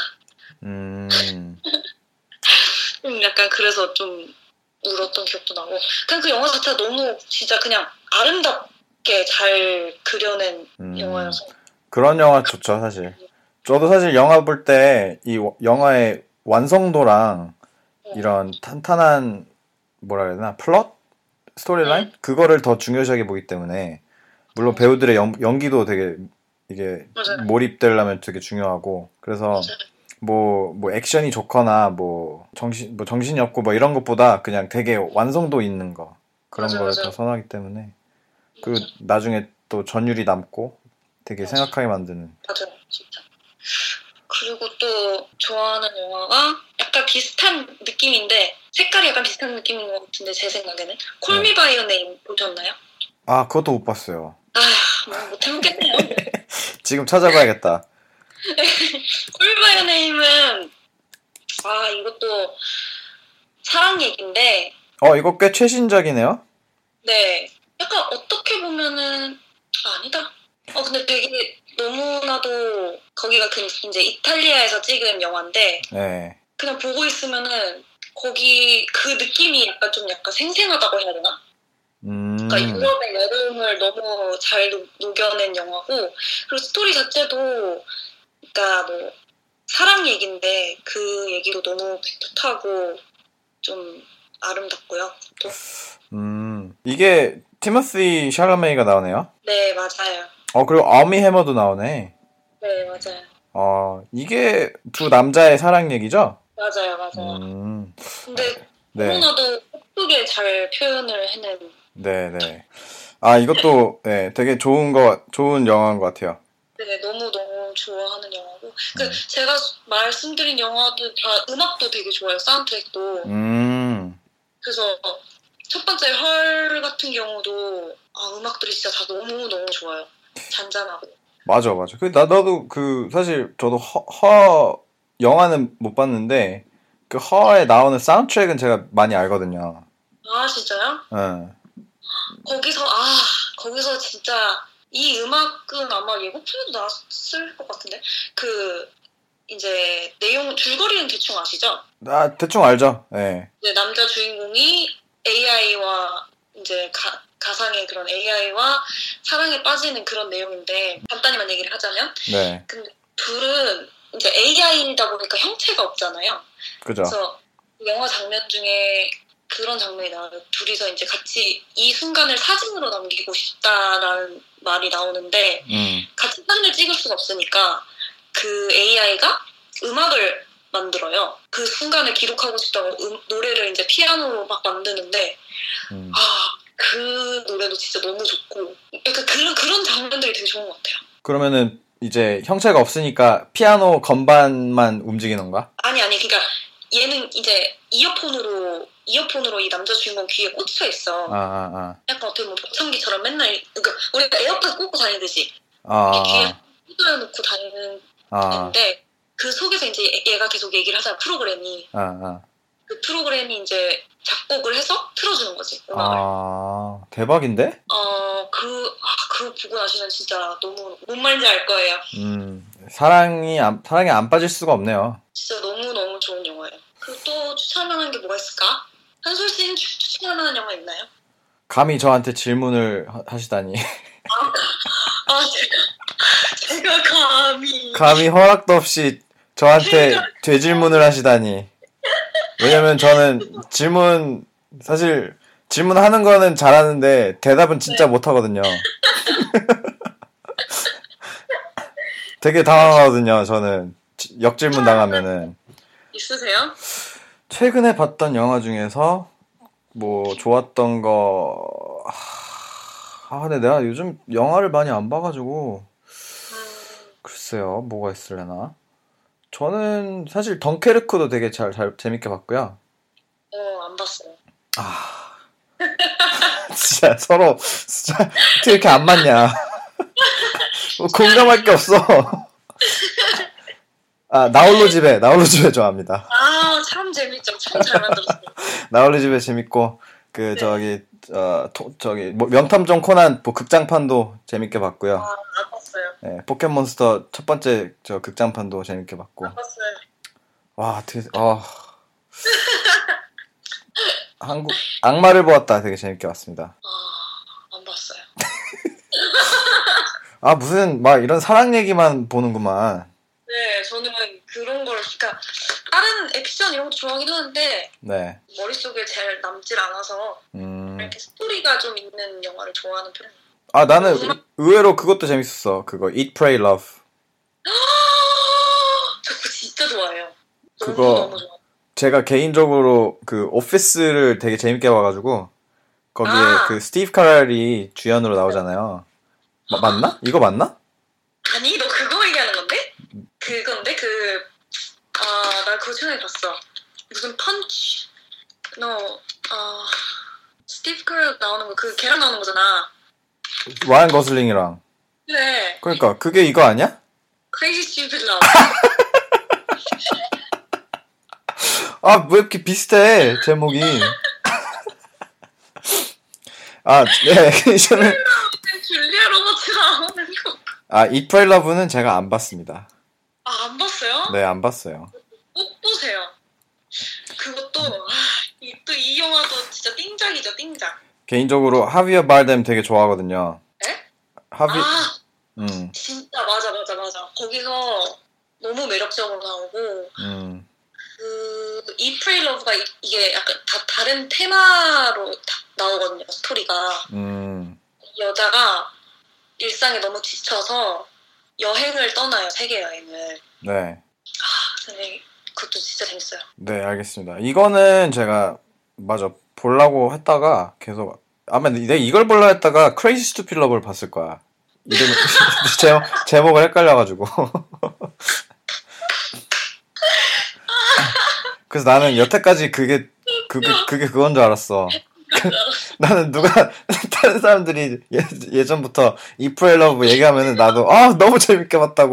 약간 그래서 좀 울었던 기억도 나고 그냥 그 영화 자체가 너무 진짜 그냥 아름답게 잘 그려낸 영화여서 그런 영화 좋죠 사실. 저도 사실 영화 볼 때 이 영화의 완성도랑 이런 탄탄한 뭐라 해야 되나 플롯? 스토리라인? 그거를 더 중요시하게 보기 때문에 물론 배우들의 연기도 되게 이게 맞아요. 몰입되려면 되게 중요하고 그래서 뭐 액션이 좋거나 정신이 없고 뭐 이런 것보다 그냥 되게 완성도 있는 거 그런 거를 더 선호하기 때문에 그리고 나중에 또 전율이 남고 되게 생각하게 만드는. 맞아요, 진짜. 그리고 또 좋아하는 영화가 약간 비슷한 느낌인데 색깔이 약간 비슷한 느낌인 것 같은데 제 생각에는 Call Me By Your Name 보셨나요? 그것도 못 봤어요. 못 해먹겠네요. 지금 찾아봐야겠다. Call Me By Your Name은 이것도 사랑 얘기인데 이거 꽤 최신작이네요? 네. 약간 어떻게 보면은 아니다. 근데 되게 너무나도 거기가 이제 이탈리아에서 찍은 영화인데 네. 그냥 보고 있으면은 거기 그 느낌이 약간 생생하다고 해야 되나? 그러니까 유럽의 여름을 너무 잘 녹여낸 영화고 그리고 스토리 자체도 그러니까 뭐 사랑 얘기인데 그 얘기도 너무 풋풋하고 좀 아름답고요. 또. 이게 티모시 샬라메이가 나오네요? 네, 맞아요. 그리고 어미 해머도 나오네. 네, 맞아요. 이게 두 남자의 사랑 얘기죠? 맞아요. 근데 코로나도 예쁘게 잘 표현을 해낸. 네네. 이것도 네, 되게 좋은 영화인 것 같아요. 네, 너무 좋아하는 영화고. 제가 말씀드린 영화들 다 음악도 되게 좋아요. 사운드트랙도. 그래서 첫 번째 헐 같은 경우도 음악들이 진짜 다 너무 좋아요. 잔잔하고. 맞아. 나도 사실 저도 허 영화는 못 봤는데 그 허에 나오는 사운드트랙은 제가 많이 알거든요. 아, 진짜요? 네. 거기서 진짜 이 음악은 아마 예고편에도 나왔을 것 같은데 이제 내용 줄거리는 대충 아시죠? 대충 알죠. 네. 이제 남자 주인공이 AI와 이제 가상의 그런 AI와 사랑에 빠지는 그런 내용인데 간단히만 얘기를 하자면, 네. 근데 둘은 이제 AI이다 보니까 형체가 없잖아요. 그죠. 그래서 영화 장면 중에 그런 장면이 나와요. 둘이서 이제 같이 이 순간을 사진으로 남기고 싶다라는 말이 나오는데, 같이 사진을 찍을 수가 없으니까 그 AI가 음악을 만들어요. 그 순간을 기록하고 싶다고 노래를 이제 피아노로 막 만드는데, 그 노래도 진짜 너무 좋고, 약간 그런 장면들이 되게 좋은 것 같아요. 그러면은 이제 형체가 없으니까 피아노 건반만 움직이는 거야? 아니, 그러니까 얘는 이제 이어폰으로 이 남자 주인공 귀에 꽂혀 있어. 약간 어떻게 보면 보청기처럼 맨날, 그러니까 우리가 에어팟 꽂고 다니듯이 귀에 꽂아 놓고 다니는 건데, 그 속에서 이제 얘가 계속 얘기를 하잖아, 프로그램이. 그 프로그램이 이제 작곡을 해서 틀어주는 거지, 음악을. 대박인데? 그거 보고 나시면 진짜 너무 뭔 말인지 알 거예요. 사랑에 안 빠질 수가 없네요. 진짜 너무 좋은 영화예요. 그리고 또 추천할 만한 게 뭐가 있을까? 한솔 씨는 추천할 만한 영화 있나요? 감히 저한테 질문을 하시다니. 제가 감히 허락도 없이 저한테 되질문을 하시다니. 왜냐면 저는 사실 질문하는 거는 잘하는데 대답은 진짜 못하거든요. 되게 당황하거든요, 저는. 역질문 당하면은. 있으세요? 최근에 봤던 영화 중에서 뭐 좋았던 거... 근데 내가 요즘 영화를 많이 안 봐가지고 글쎄요, 뭐가 있을래나? 저는 사실 덩케르크도 되게 재밌게 봤고요. 안 봤어요. 진짜 서로 진짜 어떻게 이렇게 안 맞냐? 공감할 게 없어. 나홀로 집에 좋아합니다. 참 재밌죠. 참 잘 만들었어요. 나홀로 집에 재밌고 명탐정 코난 극장판도 재밌게 봤고요. 안 봤어요. 네, 포켓몬스터 첫 번째 극장판도 재밌게 봤고. 안 봤어요. 와, 되게 한국 악마를 보았다 되게 재밌게 봤습니다. 안 봤어요. 무슨 막 이런 사랑 얘기만 보는구만. 네, 저는 그런 걸, 그러니까 다른 액션 이런 것도 좋아하긴 하는데, 네. 머릿속에 잘 남질 않아서 이렇게 스토리가 좀 있는 영화를 좋아하는 편이에요. 나는 의외로 그것도 재밌었어. 그거 Eat, Pray, Love. 저 그거 진짜 좋아해요. 너무 좋아. 제가 개인적으로 그 오피스를 되게 재밌게 봐가지고 거기에 그 스티브 카렐이 주연으로 나오잖아요. 맞나? 이거 맞나? 아니, 너 그거 얘기하는 건데? 그건데 나 그거 최근에 봤어. 무슨 펀치? 스티브 카렐 나오는 거, 그 걔랑 나오는 거잖아. 라이언 거슬링이랑. 그래. 그러니까 그게 이거 아니야? Crazy Stupid Love. 왜 이렇게 비슷해 제목이. 네. 저는 줄리아 로버츠가 나오는 거. Eat, Pray, Love는 제가 안 봤습니다. 안 봤어요? 네, 안 봤어요. 꼭 보세요. 그것도 또 이 영화도 진짜 띵작이죠, 띵작. 개인적으로 하비어 바르뎀 되게 좋아하거든요. 에? 하비. 진짜 맞아. 거기서 너무 매력적으로 나오고 그 이프레이 러브가 이게 약간 다 다른 테마로 나오거든요. 스토리가 여자가 일상에 너무 지쳐서 여행을 떠나요. 세계 여행을. 네. 근데 그것도 진짜 재밌어요. 네, 알겠습니다. 이거는 제가 맞아 보려고 했다가 계속 아마 내가 이걸 보려 했다가 크레이지 스투핏 러브를 봤을 거야. 이름 제목을 헷갈려가지고. 그래서 나는 여태까지 그게 그건 줄 알았어. 나는 누가 다른 사람들이 예전부터 이프레이 러브 얘기하면은 나도 너무 재밌게 봤다고.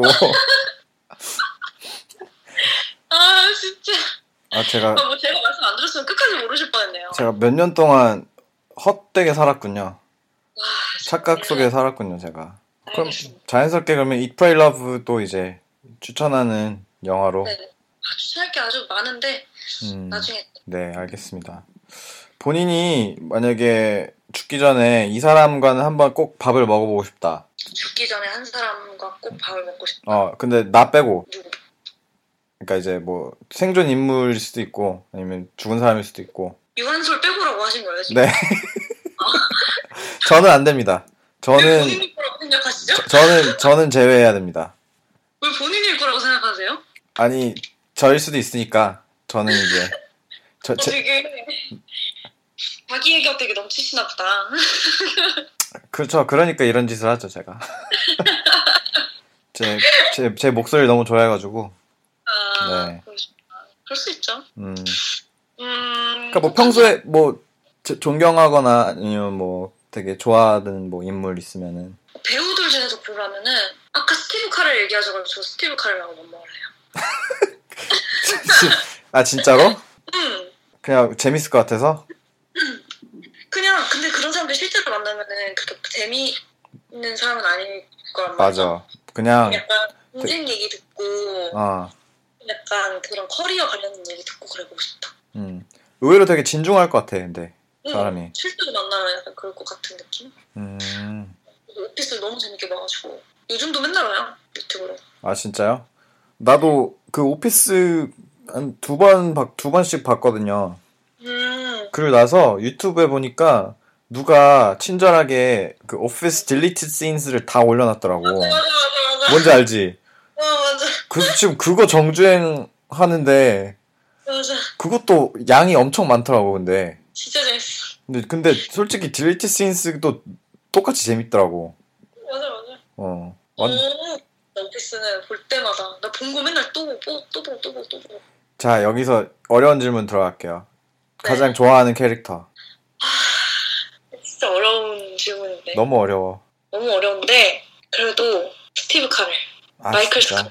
진짜. 제가 제가 말씀 안 들었으면 끝까지 모르실 뻔했네요. 제가 몇 년 동안 헛되게 살았군요. 착각 속에 살았군요, 제가. 그럼 자연스럽게 그러면 이프레이 러브도 이제 추천하는 영화로. 네. 추천할 게 아주 많은데 나중에. 네, 알겠습니다. 본인이 만약에 죽기 전에 이 사람과는 한번 꼭 밥을 먹어보고 싶다. 죽기 전에 한 사람과 꼭 밥을 먹고 싶다. 근데 나 빼고. 누구? 그러니까 이제 뭐 생존 인물일 수도 있고 아니면 죽은 사람일 수도 있고. 유한솔 빼고라고 하신 거예요 지금? 네. 저는 안 됩니다. 왜 본인일 거라고 생각하시죠? 저는 제외해야 됩니다. 왜 본인일 거라고 생각하세요? 아니 저일 수도 있으니까 저는 이제 되게 자기 얘기가 되게 넘치시나 보다. 그렇죠. 그러니까 이런 짓을 하죠 제가. 제 목소리를 너무 좋아해가지고. 네. 그럴 수 있죠. 그러니까 뭐 평소에 뭐 존경하거나 아니면 뭐 되게 좋아하는 뭐 인물 있으면은. 배우들 중에서 보라면은 아까 스티브 카를 얘기하셔가지고 스티브 카를 너무 몰라요. 진짜로? 그냥 재밌을 것 같아서? 그냥 근데 그런 사람들 실제로 만나면은 그렇게 재미있는 사람은 아닐 거란 말이야. 맞아. 그냥 약간 인생 얘기 듣고 약간 그런 커리어 관련 얘기 듣고 그래보고 싶다. 의외로 되게 진중할 것 같아 근데 사람이. 실제로 만나면 약간 그럴 것 같은 느낌? 오피스를 너무 재밌게 봐가지고 요즘도 맨날 와요 유튜브로. 진짜요? 나도 그 오피스 한 두 번씩 봤거든요. 그리고 나서 유튜브에 보니까 누가 친절하게 그 오피스 딜리티드 씬스를 다 올려놨더라고. 맞아. 뭔지 알지? 맞아. 그래서 지금 그거 정주행 하는데 맞아. 그것도 양이 엄청 많더라고 근데. 진짜 재밌어. 근데 솔직히 딜리티드 씬스도 똑같이 재밌더라고. 맞아. 나 오피스는 볼 때마다 나 본 거 맨날 또 보고. 자 여기서 어려운 질문 들어갈게요. 네. 가장 좋아하는 캐릭터. 진짜 어려운 질문인데. 너무 어려워. 너무 어려운데 그래도 스티브 카를. 마이클 스캇.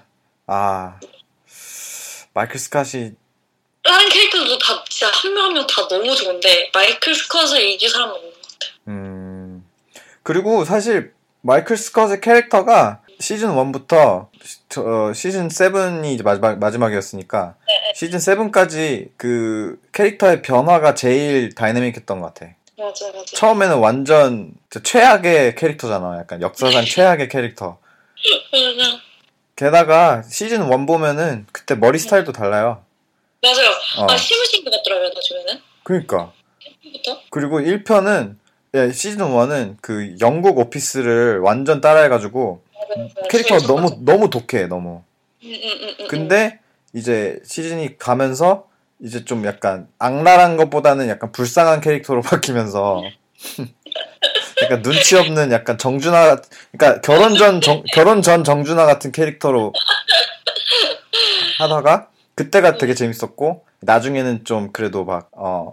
마이클 스캇이 다른 캐릭터도 다 진짜 한 명 한 명 다 너무 좋은데 마이클 스캇을 이길 사람은 없는 것 같아. 그리고 사실 마이클 스캇의 캐릭터가 시즌 1부터 시즌 7이 이제 마지막이었으니까 시즌 7까지 그 캐릭터의 변화가 제일 다이내믹했던 것 같아. 맞아. 처음에는 완전 최악의 캐릭터잖아. 약간 역사상 최악의 캐릭터. 맞아. 게다가 시즌 1 보면은 그때 머리 스타일도 달라요. 맞아요. 심으신 것 같더라고요 나중에는. 그러니까. 처음부터? 그리고 1편은 시즌 1은 그 영국 오피스를 완전 따라해가지고 캐릭터가 너무 독해 너무. 근데 이제 시즌이 가면서 이제 좀 약간 악랄한 것보다는 약간 불쌍한 캐릭터로 바뀌면서 약간 눈치 없는 약간 정준하, 그러니까 결혼 전 정준하 같은 캐릭터로 하다가 그때가 되게 재밌었고 나중에는 좀 그래도 막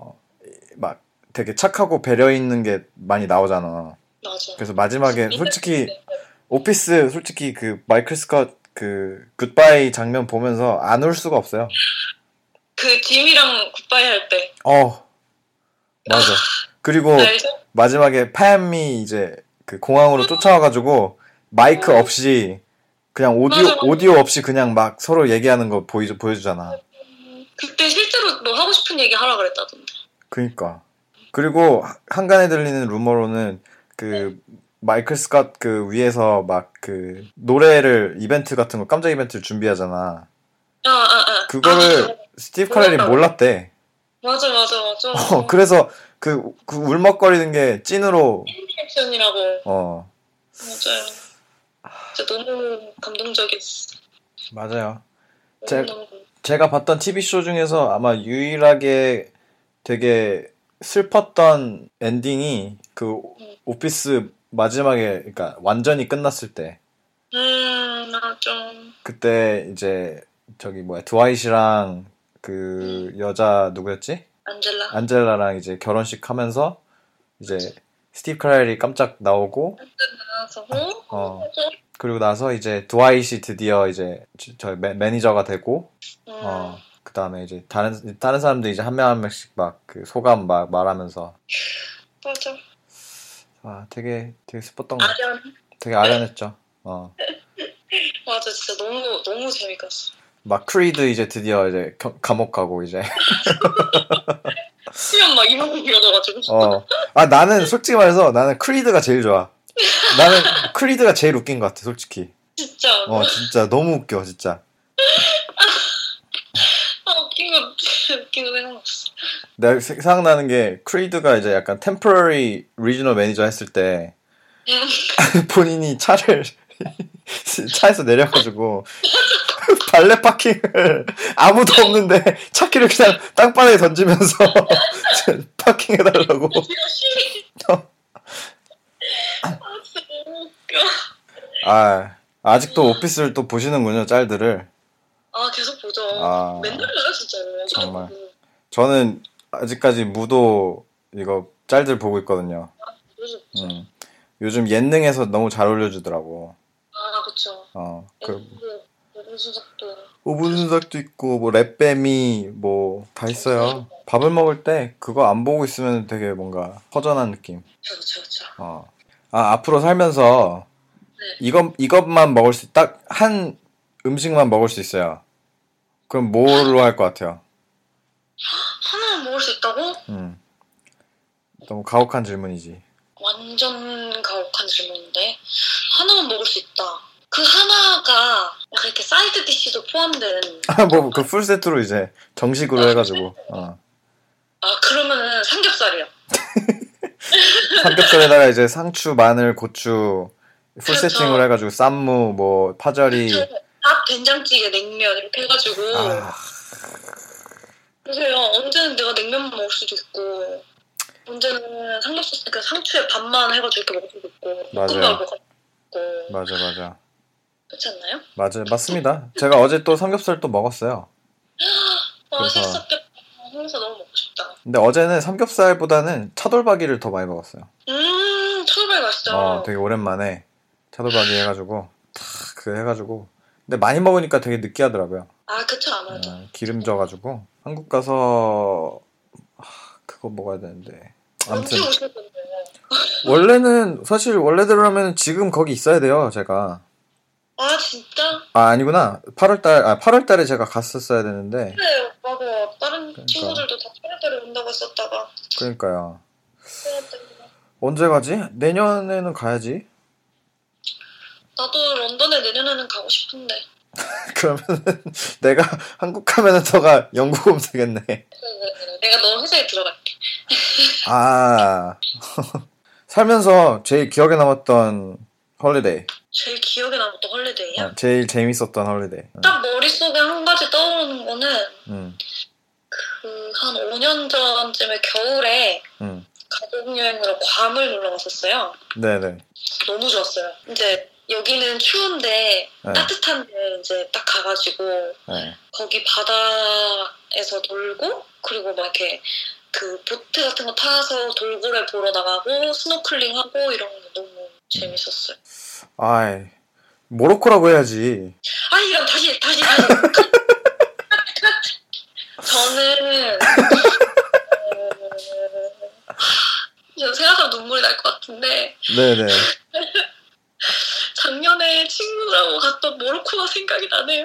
되게 착하고 배려 있는 게 많이 나오잖아. 맞아. 그래서 마지막에 솔직히 오피스 솔직히 그 마이클 스캇 그 굿바이 장면 보면서 안 울 수가 없어요. 그 짐이랑 굿바이 할 때. 맞아. 그리고 마지막에 팸이 이제 그 공항으로 쫓아와가지고 마이크 없이 그냥 오디오 없이 그냥 막 서로 얘기하는 거 보여주잖아. 그때 실제로 너 하고 싶은 얘기 하라 그랬다던데. 그니까. 그리고 한간에 들리는 루머로는 그 마이클 스캇 그 위에서 막 그 노래를 이벤트 같은 거 깜짝 이벤트를 준비하잖아. 그거를 스티브 카렐이 몰랐대. 맞아. 그래서 그 울먹거리는 게 찐으로. 액션이라고. 맞아요. 진짜 너무 감동적이었어. 맞아요. 제가 봤던 TV쇼 중에서 아마 유일하게 되게 슬펐던 엔딩이 그 오피스 마지막에, 그러니까 완전히 끝났을 때. 맞아. 그때 이제 저기 뭐야 드와이트랑 그 여자 누구였지? 안젤라랑 이제 결혼식 하면서 이제 스티브 카렐이 깜짝 나오고. 그리고 나서 이제 드와이트이 드디어 이제 저 매니저가 되고. 그 다음에 이제 다른 사람들 이제 한 명 한 명씩 막 그 소감 막 말하면서. 맞아. 되게 슬펐던 거. 되게 아련했죠. 맞아, 진짜 너무 재밌었어. 막 크리드 이제 드디어 이제 감옥 가고 이제. 수염 막 이만큼 길어져가지고. 나는 솔직히 말해서 나는 크리드가 제일 좋아. 나는 크리드가 제일 웃긴 것 같아, 솔직히. 진짜. 진짜 너무 웃겨, 진짜. 웃긴 거 생각났어. 내가 생각나는 게 크리드가 이제 약간 템포러리 리지널 매니저 했을 때 본인이 차에서 내려가지고 발레 파킹을 아무도 없는데 차키를 그냥 땅바닥에 던지면서 파킹해달라고. 아직도 오피스를 또 보시는군요, 짤들을. 계속 보죠. 맨날 봐요, 진짜로. 정말. 저는 아직까지 무도 이거 짤들 보고 있거든요. 요즘 예능에서 너무 잘 올려주더라고. 그쵸. 오분순삭도 있고, 뭐, 랩뱀이, 뭐, 다 있어요. 밥을 먹을 때 그거 안 보고 있으면 되게 뭔가 허전한 느낌. 그쵸. 앞으로 살면서 이것만 먹을 수, 딱 한 음식만 먹을 수 있어요. 그럼 뭘로 할 것 같아요? 하나만 먹을 수 있다고? 너무 가혹한 질문이지. 완전 가혹한 질문인데. 하나만 먹을 수 있다. 그 하나가 약간 이렇게 사이드 디쉬도 포함된. 뭐 그 풀세트로 이제 정식으로 해가지고. 그러면은 삼겹살이요. 삼겹살에다가 이제 상추, 마늘, 고추 풀세팅으로 해가지고 쌈무, 뭐 파절이. 밥, 된장찌개, 냉면 이렇게 해가지고. 보세요. 언제는 내가 냉면만 먹을 수도 있고, 언제는 삼겹살, 그러니까 상추에 밥만 해가지고 이렇게 먹을 수도 있고, 볶음밥 먹을 수도 있고. 맞아. 그렇지 않나요? 맞아요, 맞습니다. 제가 어제 또 삼겹살 또 먹었어요. 맛있었겠다. 삼겹살 너무 먹고 싶다. 근데 어제는 삼겹살보다는 차돌박이를 더 많이 먹었어요. 차돌박이 맛있죠. 되게 오랜만에 차돌박이 해가지고 해가지고. 근데 많이 먹으니까 되게 느끼하더라고요. 그쵸, 아무래도. 기름져가지고. 한국 가서 그거 먹어야 되는데. 아무튼 언제 오실 건데? 원래는 사실 원래대로 하면 지금 거기 있어야 돼요, 제가. 진짜? 아니구나. 8월달에 제가 갔었어야 되는데. 그래, 맞아. 다른 친구들도 다 8월달에 온다고 했었다가. 그러니까요. 언제 가지? 내년에는 가야지. 나도 런던에 내년에는 가고 싶은데. 그러면은 내가 한국 가면은 너가 영국 오면 되겠네. 내가 너 회사에 들어갈게. 살면서 제일 기억에 남았던 홀리데이. 제일 기억에 남았던 홀리데이야? 제일 재밌었던 홀리데이. 딱 머릿속에 한 가지 떠오르는 거는 한 5년 전쯤에 겨울에 가족여행으로 괌을 놀러 갔었어요. 네네. 너무 좋았어요. 이제 여기는 추운데 따뜻한데 이제 딱 가가지고 거기 바다에서 놀고, 그리고 막 이렇게 그 보트 같은 거 타서 돌고래 보러 나가고 스노클링하고 이런 거 너무 재밌었어요. 모로코라고 해야지. 이런 다시 저는 생각하면 눈물이 날 것 같은데. 네네. 작년에 친구들하고 갔던 모로코가 생각이 나네요.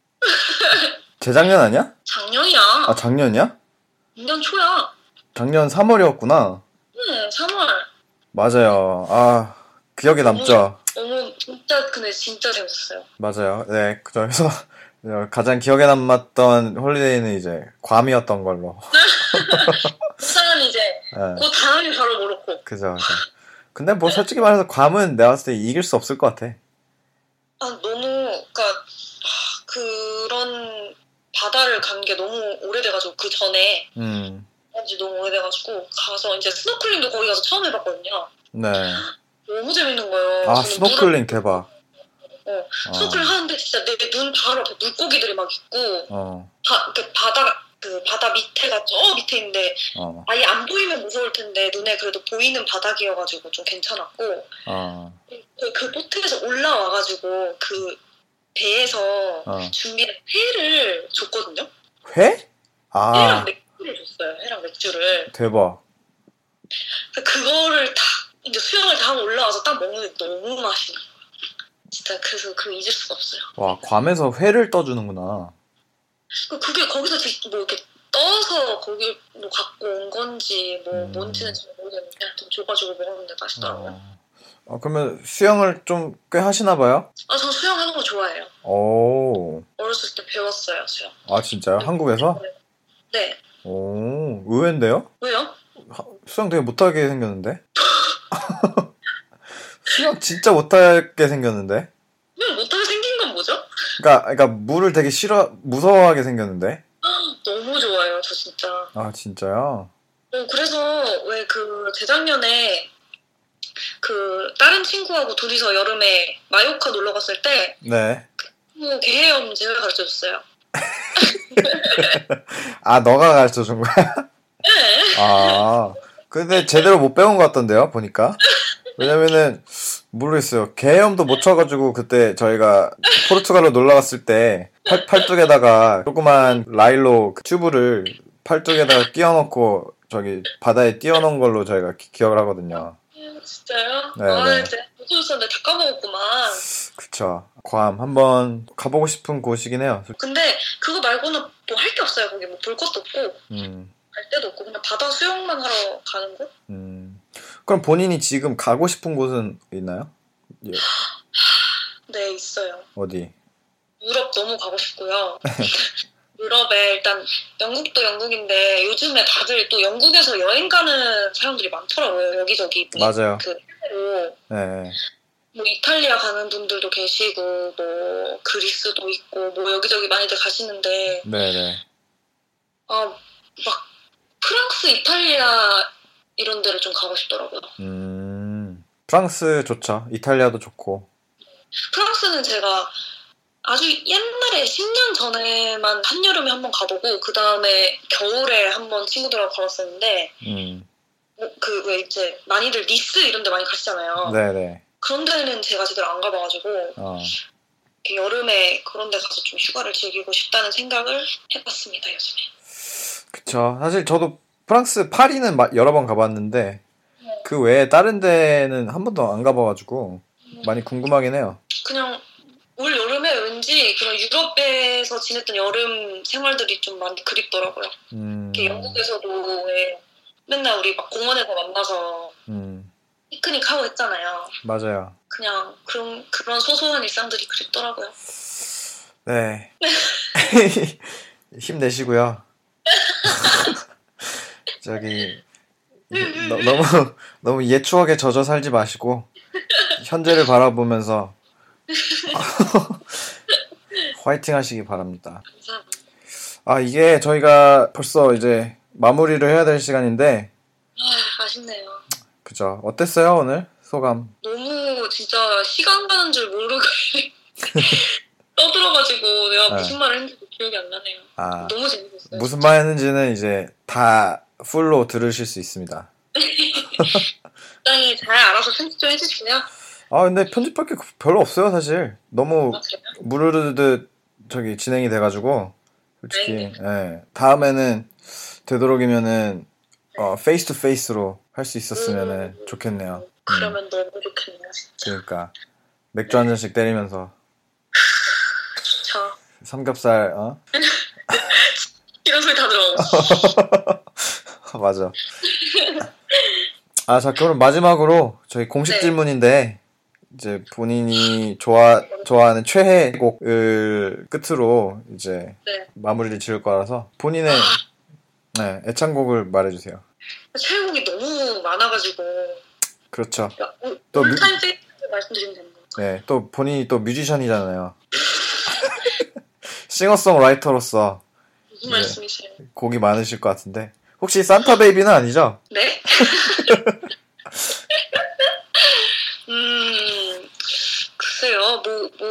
재작년 아니야? 작년이야. 작년이야? 2년 초야. 작년 3월이었구나. 응, 3월. 맞아요. 기억에 남죠? 너무 진짜 근데 진짜 재밌었어요. 맞아요. 네, 그래서 가장 기억에 남았던 홀리데이는 이제 괌이었던 걸로. 부산 이제 네. 그 다음이 바로 모로코. 그죠. 근데 뭐 솔직히 말해서 괌은 내가 봤을 때 이길 수 없을 것 같아. 너무 그러니까 그런 바다를 간 게 너무 오래돼가지고 그 전에 간지 너무 오래돼가지고 가서 이제 스노클링도 거기 가서 처음 해봤거든요. 네. 너무 재밌는 거예요. 스노클링 대박. 스노클링 하는데 진짜 내 눈 바로 앞에 물고기들이 막 있고 바다 밑에가 저 밑에 있는데 아예 안 보이면 무서울 텐데 눈에 그래도 보이는 바닥이어가지고 좀 괜찮았고 그 보트에서 올라와가지고 그 배에서 준비한 회를 줬거든요. 회? 회랑 맥주를 줬어요. 회랑 맥주를. 대박. 그거를 딱 이제 수영을 다 하고 올라와서 딱 먹는데 너무 맛있는 거야. 진짜 그래서 그거 잊을 수가 없어요. 와, 괌에서 회를 떠주는구나. 그게 거기서 뭐 이렇게 떠서 거기로 갖고 온 건지 뭔지는 잘 모르겠는데 하여튼 줘가지고 먹었는데 맛있더라고요. 그러면 수영을 좀 꽤 하시나 봐요? 저 수영하는 거 좋아해요. 오. 어렸을 때 배웠어요, 수영. 진짜요? 한국에서? 네. 오, 의외인데요? 왜요? 수영 되게 못하게 생겼는데? 수영 진짜 못하게 생겼는데? 수영 못하게 생긴 건 뭐죠? 그러니까 물을 되게 무서워하게 생겼는데? 너무 좋아요, 저 진짜. 진짜요? 그래서 왜 재작년에 다른 친구하고 둘이서 여름에 마요카 놀러 갔을 때 네. 개헤엄 제가 가르쳐줬어요. 너가 가르쳐준 거야? 네. 근데 제대로 못 배운 것 같던데요, 보니까. 왜냐면은 모르겠어요. 개헤엄도 못 쳐가지고 그때 저희가 포르투갈로 놀러 갔을 때 팔뚝에다가 조그만 라일로 튜브를 팔뚝에다가 끼워놓고 저기 바다에 띄워놓은 걸로 저희가 기억을 하거든요. 진짜요? 네. 이제 못해줬었는데 다 까먹었구만. 그쵸. 괌 한번 가보고 싶은 곳이긴 해요. 근데 그거 말고는 뭐 할 게 없어요. 거기 뭐 볼 것도 없고 갈 데도 없고 그냥 바다 수영만 하러 가는 곳? 그럼 본인이 지금 가고 싶은 곳은 있나요? 예. 네, 있어요. 어디? 유럽 너무 가고 싶고요. 유럽에 일단 영국도 영국인데 요즘에 다들 또 영국에서 여행 가는 사람들이 많더라고요. 여기저기. 맞아요. 해외로. 네. 뭐 이탈리아 가는 분들도 계시고 뭐 그리스도 있고 뭐 여기저기 많이들 가시는데 네네. 막 프랑스, 이탈리아 이런 데를 좀 가고 싶더라고요. 프랑스 좋죠. 이탈리아도 좋고. 프랑스는 제가 아주 옛날에 10년 전에만 한여름에 한번 가보고 그 다음에 겨울에 한번 친구들하고 가봤었는데 왜 이제 많이들 니스 이런 데 많이 가시잖아요. 네네. 그런 데는 제가 제대로 안 가봐가지고 여름에 그런 데 가서 좀 휴가를 즐기고 싶다는 생각을 해봤습니다, 요즘에. 그쵸. 사실 저도 프랑스 파리는 여러 번 가봤는데 그 외에 다른 데는 한 번도 안 가봐가지고 많이 궁금하긴 해요. 그냥 올 여름에 왠지 그런 유럽에서 지냈던 여름 생활들이 좀 많이 그립더라고요. 영국에서도 왜 맨날 우리 막 공원에서 만나서 피크닉 하고 했잖아요. 맞아요. 그냥 그런 소소한 일상들이 그립더라고요. 네. 힘내시고요. 저기 너무 옛 추억에 젖어 살지 마시고 현재를 바라보면서 화이팅 하시기 바랍니다. 감사합니다. 이게 저희가 벌써 이제 마무리를 해야 될 시간인데 아쉽네요. 그죠. 어땠어요 오늘 소감? 너무 진짜 시간 가는 줄 모르고 떠들어가지고 내가 무슨 말을 했는지 기억이 안 나네요. 너무 재밌었어요. 무슨 말 했는지는 이제 다 풀로 들으실 수 있습니다. 적당히 잘 알아서 편집 좀 해주시네요. 근데 편집할 게 별로 없어요 사실. 너무 무르르듯 저기 진행이 돼가지고 솔직히 다음에는 되도록이면은 페이스 투 페이스로 할 수 있었으면 좋겠네요. 그러면 너무 좋겠네요 진짜. 그러니까 맥주 한 잔씩 때리면서 좋죠. 삼겹살 이런 소리 다 들어. 맞아. 자 그럼 마지막으로 저희 공식 질문인데 이제 본인이 좋아하는 최애 곡을 끝으로 이제 네. 마무리를 지을 거라서 본인의 네, 애창곡을 말해주세요. 최애곡이 너무 많아가지고. 그렇죠. 또 올타임 페이버릿 말씀드리면 되는 건가요? 네, 또 본인이 또 뮤지션이잖아요. 싱어송라이터로서 무슨 말씀이세요? 곡이 많으실 것 같은데 혹시 산타 베이비는 아니죠? 네? 글쎄요,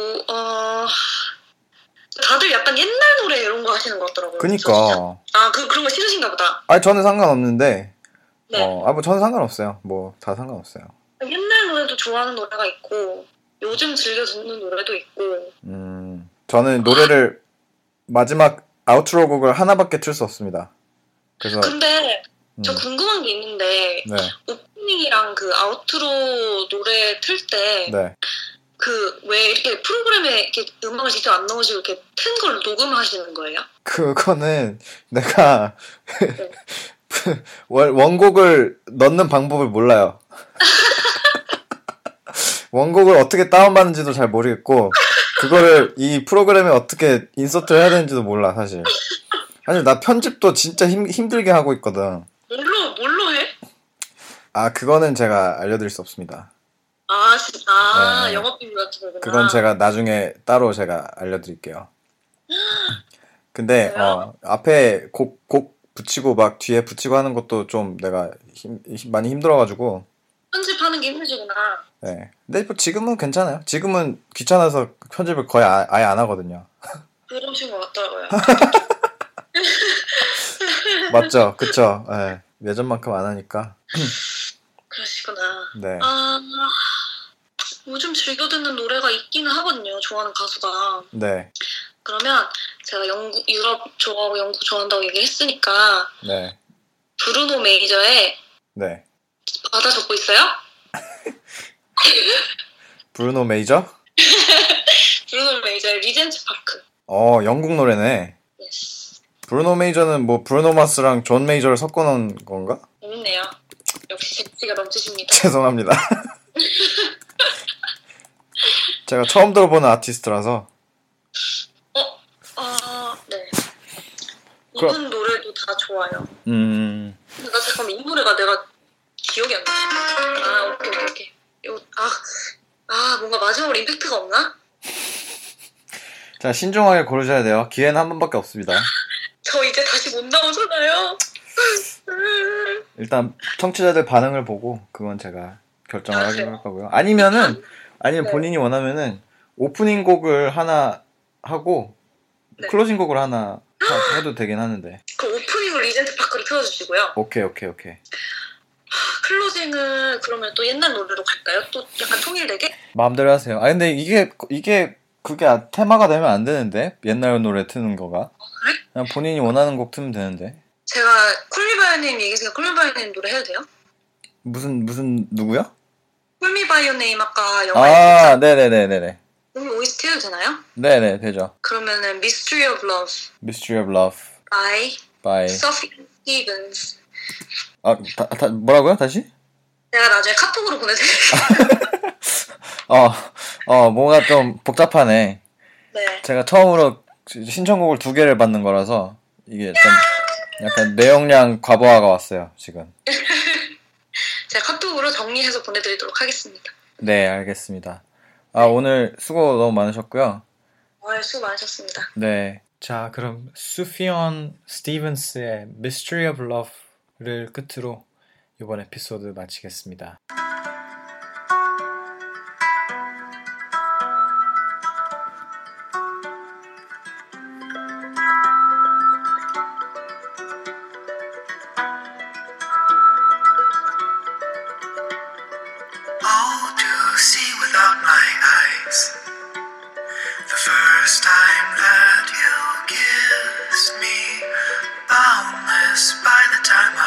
다들 약간 옛날 노래 이런 거 하시는 것 같더라고요. 그니까. 그런 거 싫으신가 보다. 아니, 저는 상관없는데, 네. 뭐, 저는 상관없어요. 뭐, 다 상관없어요. 옛날 노래도 좋아하는 노래가 있고, 요즘 즐겨 듣는 노래도 있고. 저는 노래를, 마지막 아우트로 곡을 하나밖에 틀 수 없습니다. 그래서. 근데, 저 궁금한 게 있는데, 네. 오프닝이랑 그 아우트로 노래 틀 때, 네. 왜 이렇게 프로그램에 이렇게 음악을 직접 안 넣으시고 이렇게 튼 걸 녹음하시는 거예요? 그거는 내가 원곡을 넣는 방법을 몰라요. 원곡을 어떻게 다운받는지도 잘 모르겠고 그거를 이 프로그램에 어떻게 인서트를 해야 되는지도 몰라 사실. 사실 나 편집도 진짜 힘들게 하고 있거든. 뭘로 해? 그거는 제가 알려드릴 수 없습니다. 네. 영업 비밀 같은 거구나. 그건 제가 나중에 따로 제가 알려드릴게요. 근데 앞에 곡 붙이고 막 뒤에 붙이고 하는 것도 좀 내가 많이 힘들어가지고 편집하는 게 힘드시구나. 네. 근데 뭐 지금은 괜찮아요. 지금은 귀찮아서 편집을 거의 아예 안 하거든요. 그러신 것 같더라고요. 맞죠? 그쵸? 네. 예전만큼 안 하니까. 그러시구나. 네. 요즘 즐겨 듣는 노래가 있기는 하거든요. 좋아하는 가수가. 네. 그러면 제가 유럽 좋아하고 영국 좋아한다고 얘기했으니까 네. 브루노 메이저의 네. 바다 적고 있어요? 브루노 메이저? 브루노 메이저의 리젠트 파크. 영국 노래네. 예스. 브루노 메이저는 뭐 브루노 마스랑 존 메이저를 섞어놓은 건가? 재밌네요. 역시 재치가 넘치십니다. 죄송합니다. 제가 처음 들어보는 아티스트라서. 네. 이분 노래도 다 좋아요. 나 잠깐만 이 노래가 내가 기억이 안 나. 오케이. 뭔가 마지막으로 임팩트가 없나? 자, 신중하게 고르셔야 돼요. 기회는 한 번밖에 없습니다. 저 이제 다시 못 나오잖아요. 일단 청취자들 반응을 보고 그건 제가 결정을 하기로 할 거고요. 아니면 네. 본인이 원하면은 오프닝 곡을 하나 하고 네. 클로징 곡을 하나 해도 되긴 하는데. 그 오프닝을 리젠트 파크를 틀어주시고요. 오케이. 클로징은 그러면 또 옛날 노래로 갈까요? 또 약간 통일되게? 마음대로 하세요. 근데 이게 그게 테마가 되면 안 되는데 옛날 노래 트는 거가. 그래? 그냥 본인이 원하는 곡 트면 되는데. 제가 콜미바이오네임 얘기했으니까 콜미바이오네임 노래 해도 돼요? 무슨 누구야? 콜미바이오네임 아까 영화에 네네네네네. 그럼 OST 해도 되나요? 네네 되죠. 그러면은 Mystery of Love by Sophie Stevens. 뭐라고요? 다시? 내가 나중에 카톡으로 보내드릴게요. 뭐가 좀 복잡하네. 네. 제가 처음으로 신청곡을 2개를 받는 거라서 이게 약간 내용량 과부하가 왔어요 지금. 제가 카톡으로 정리해서 보내드리도록 하겠습니다. 네, 알겠습니다. 오늘 수고 너무 많으셨고요. 수고 많으셨습니다. 네. 자, 그럼 수피온 스티븐스의 Mystery of Love를 끝으로 이번 에피소드 마치겠습니다. By the time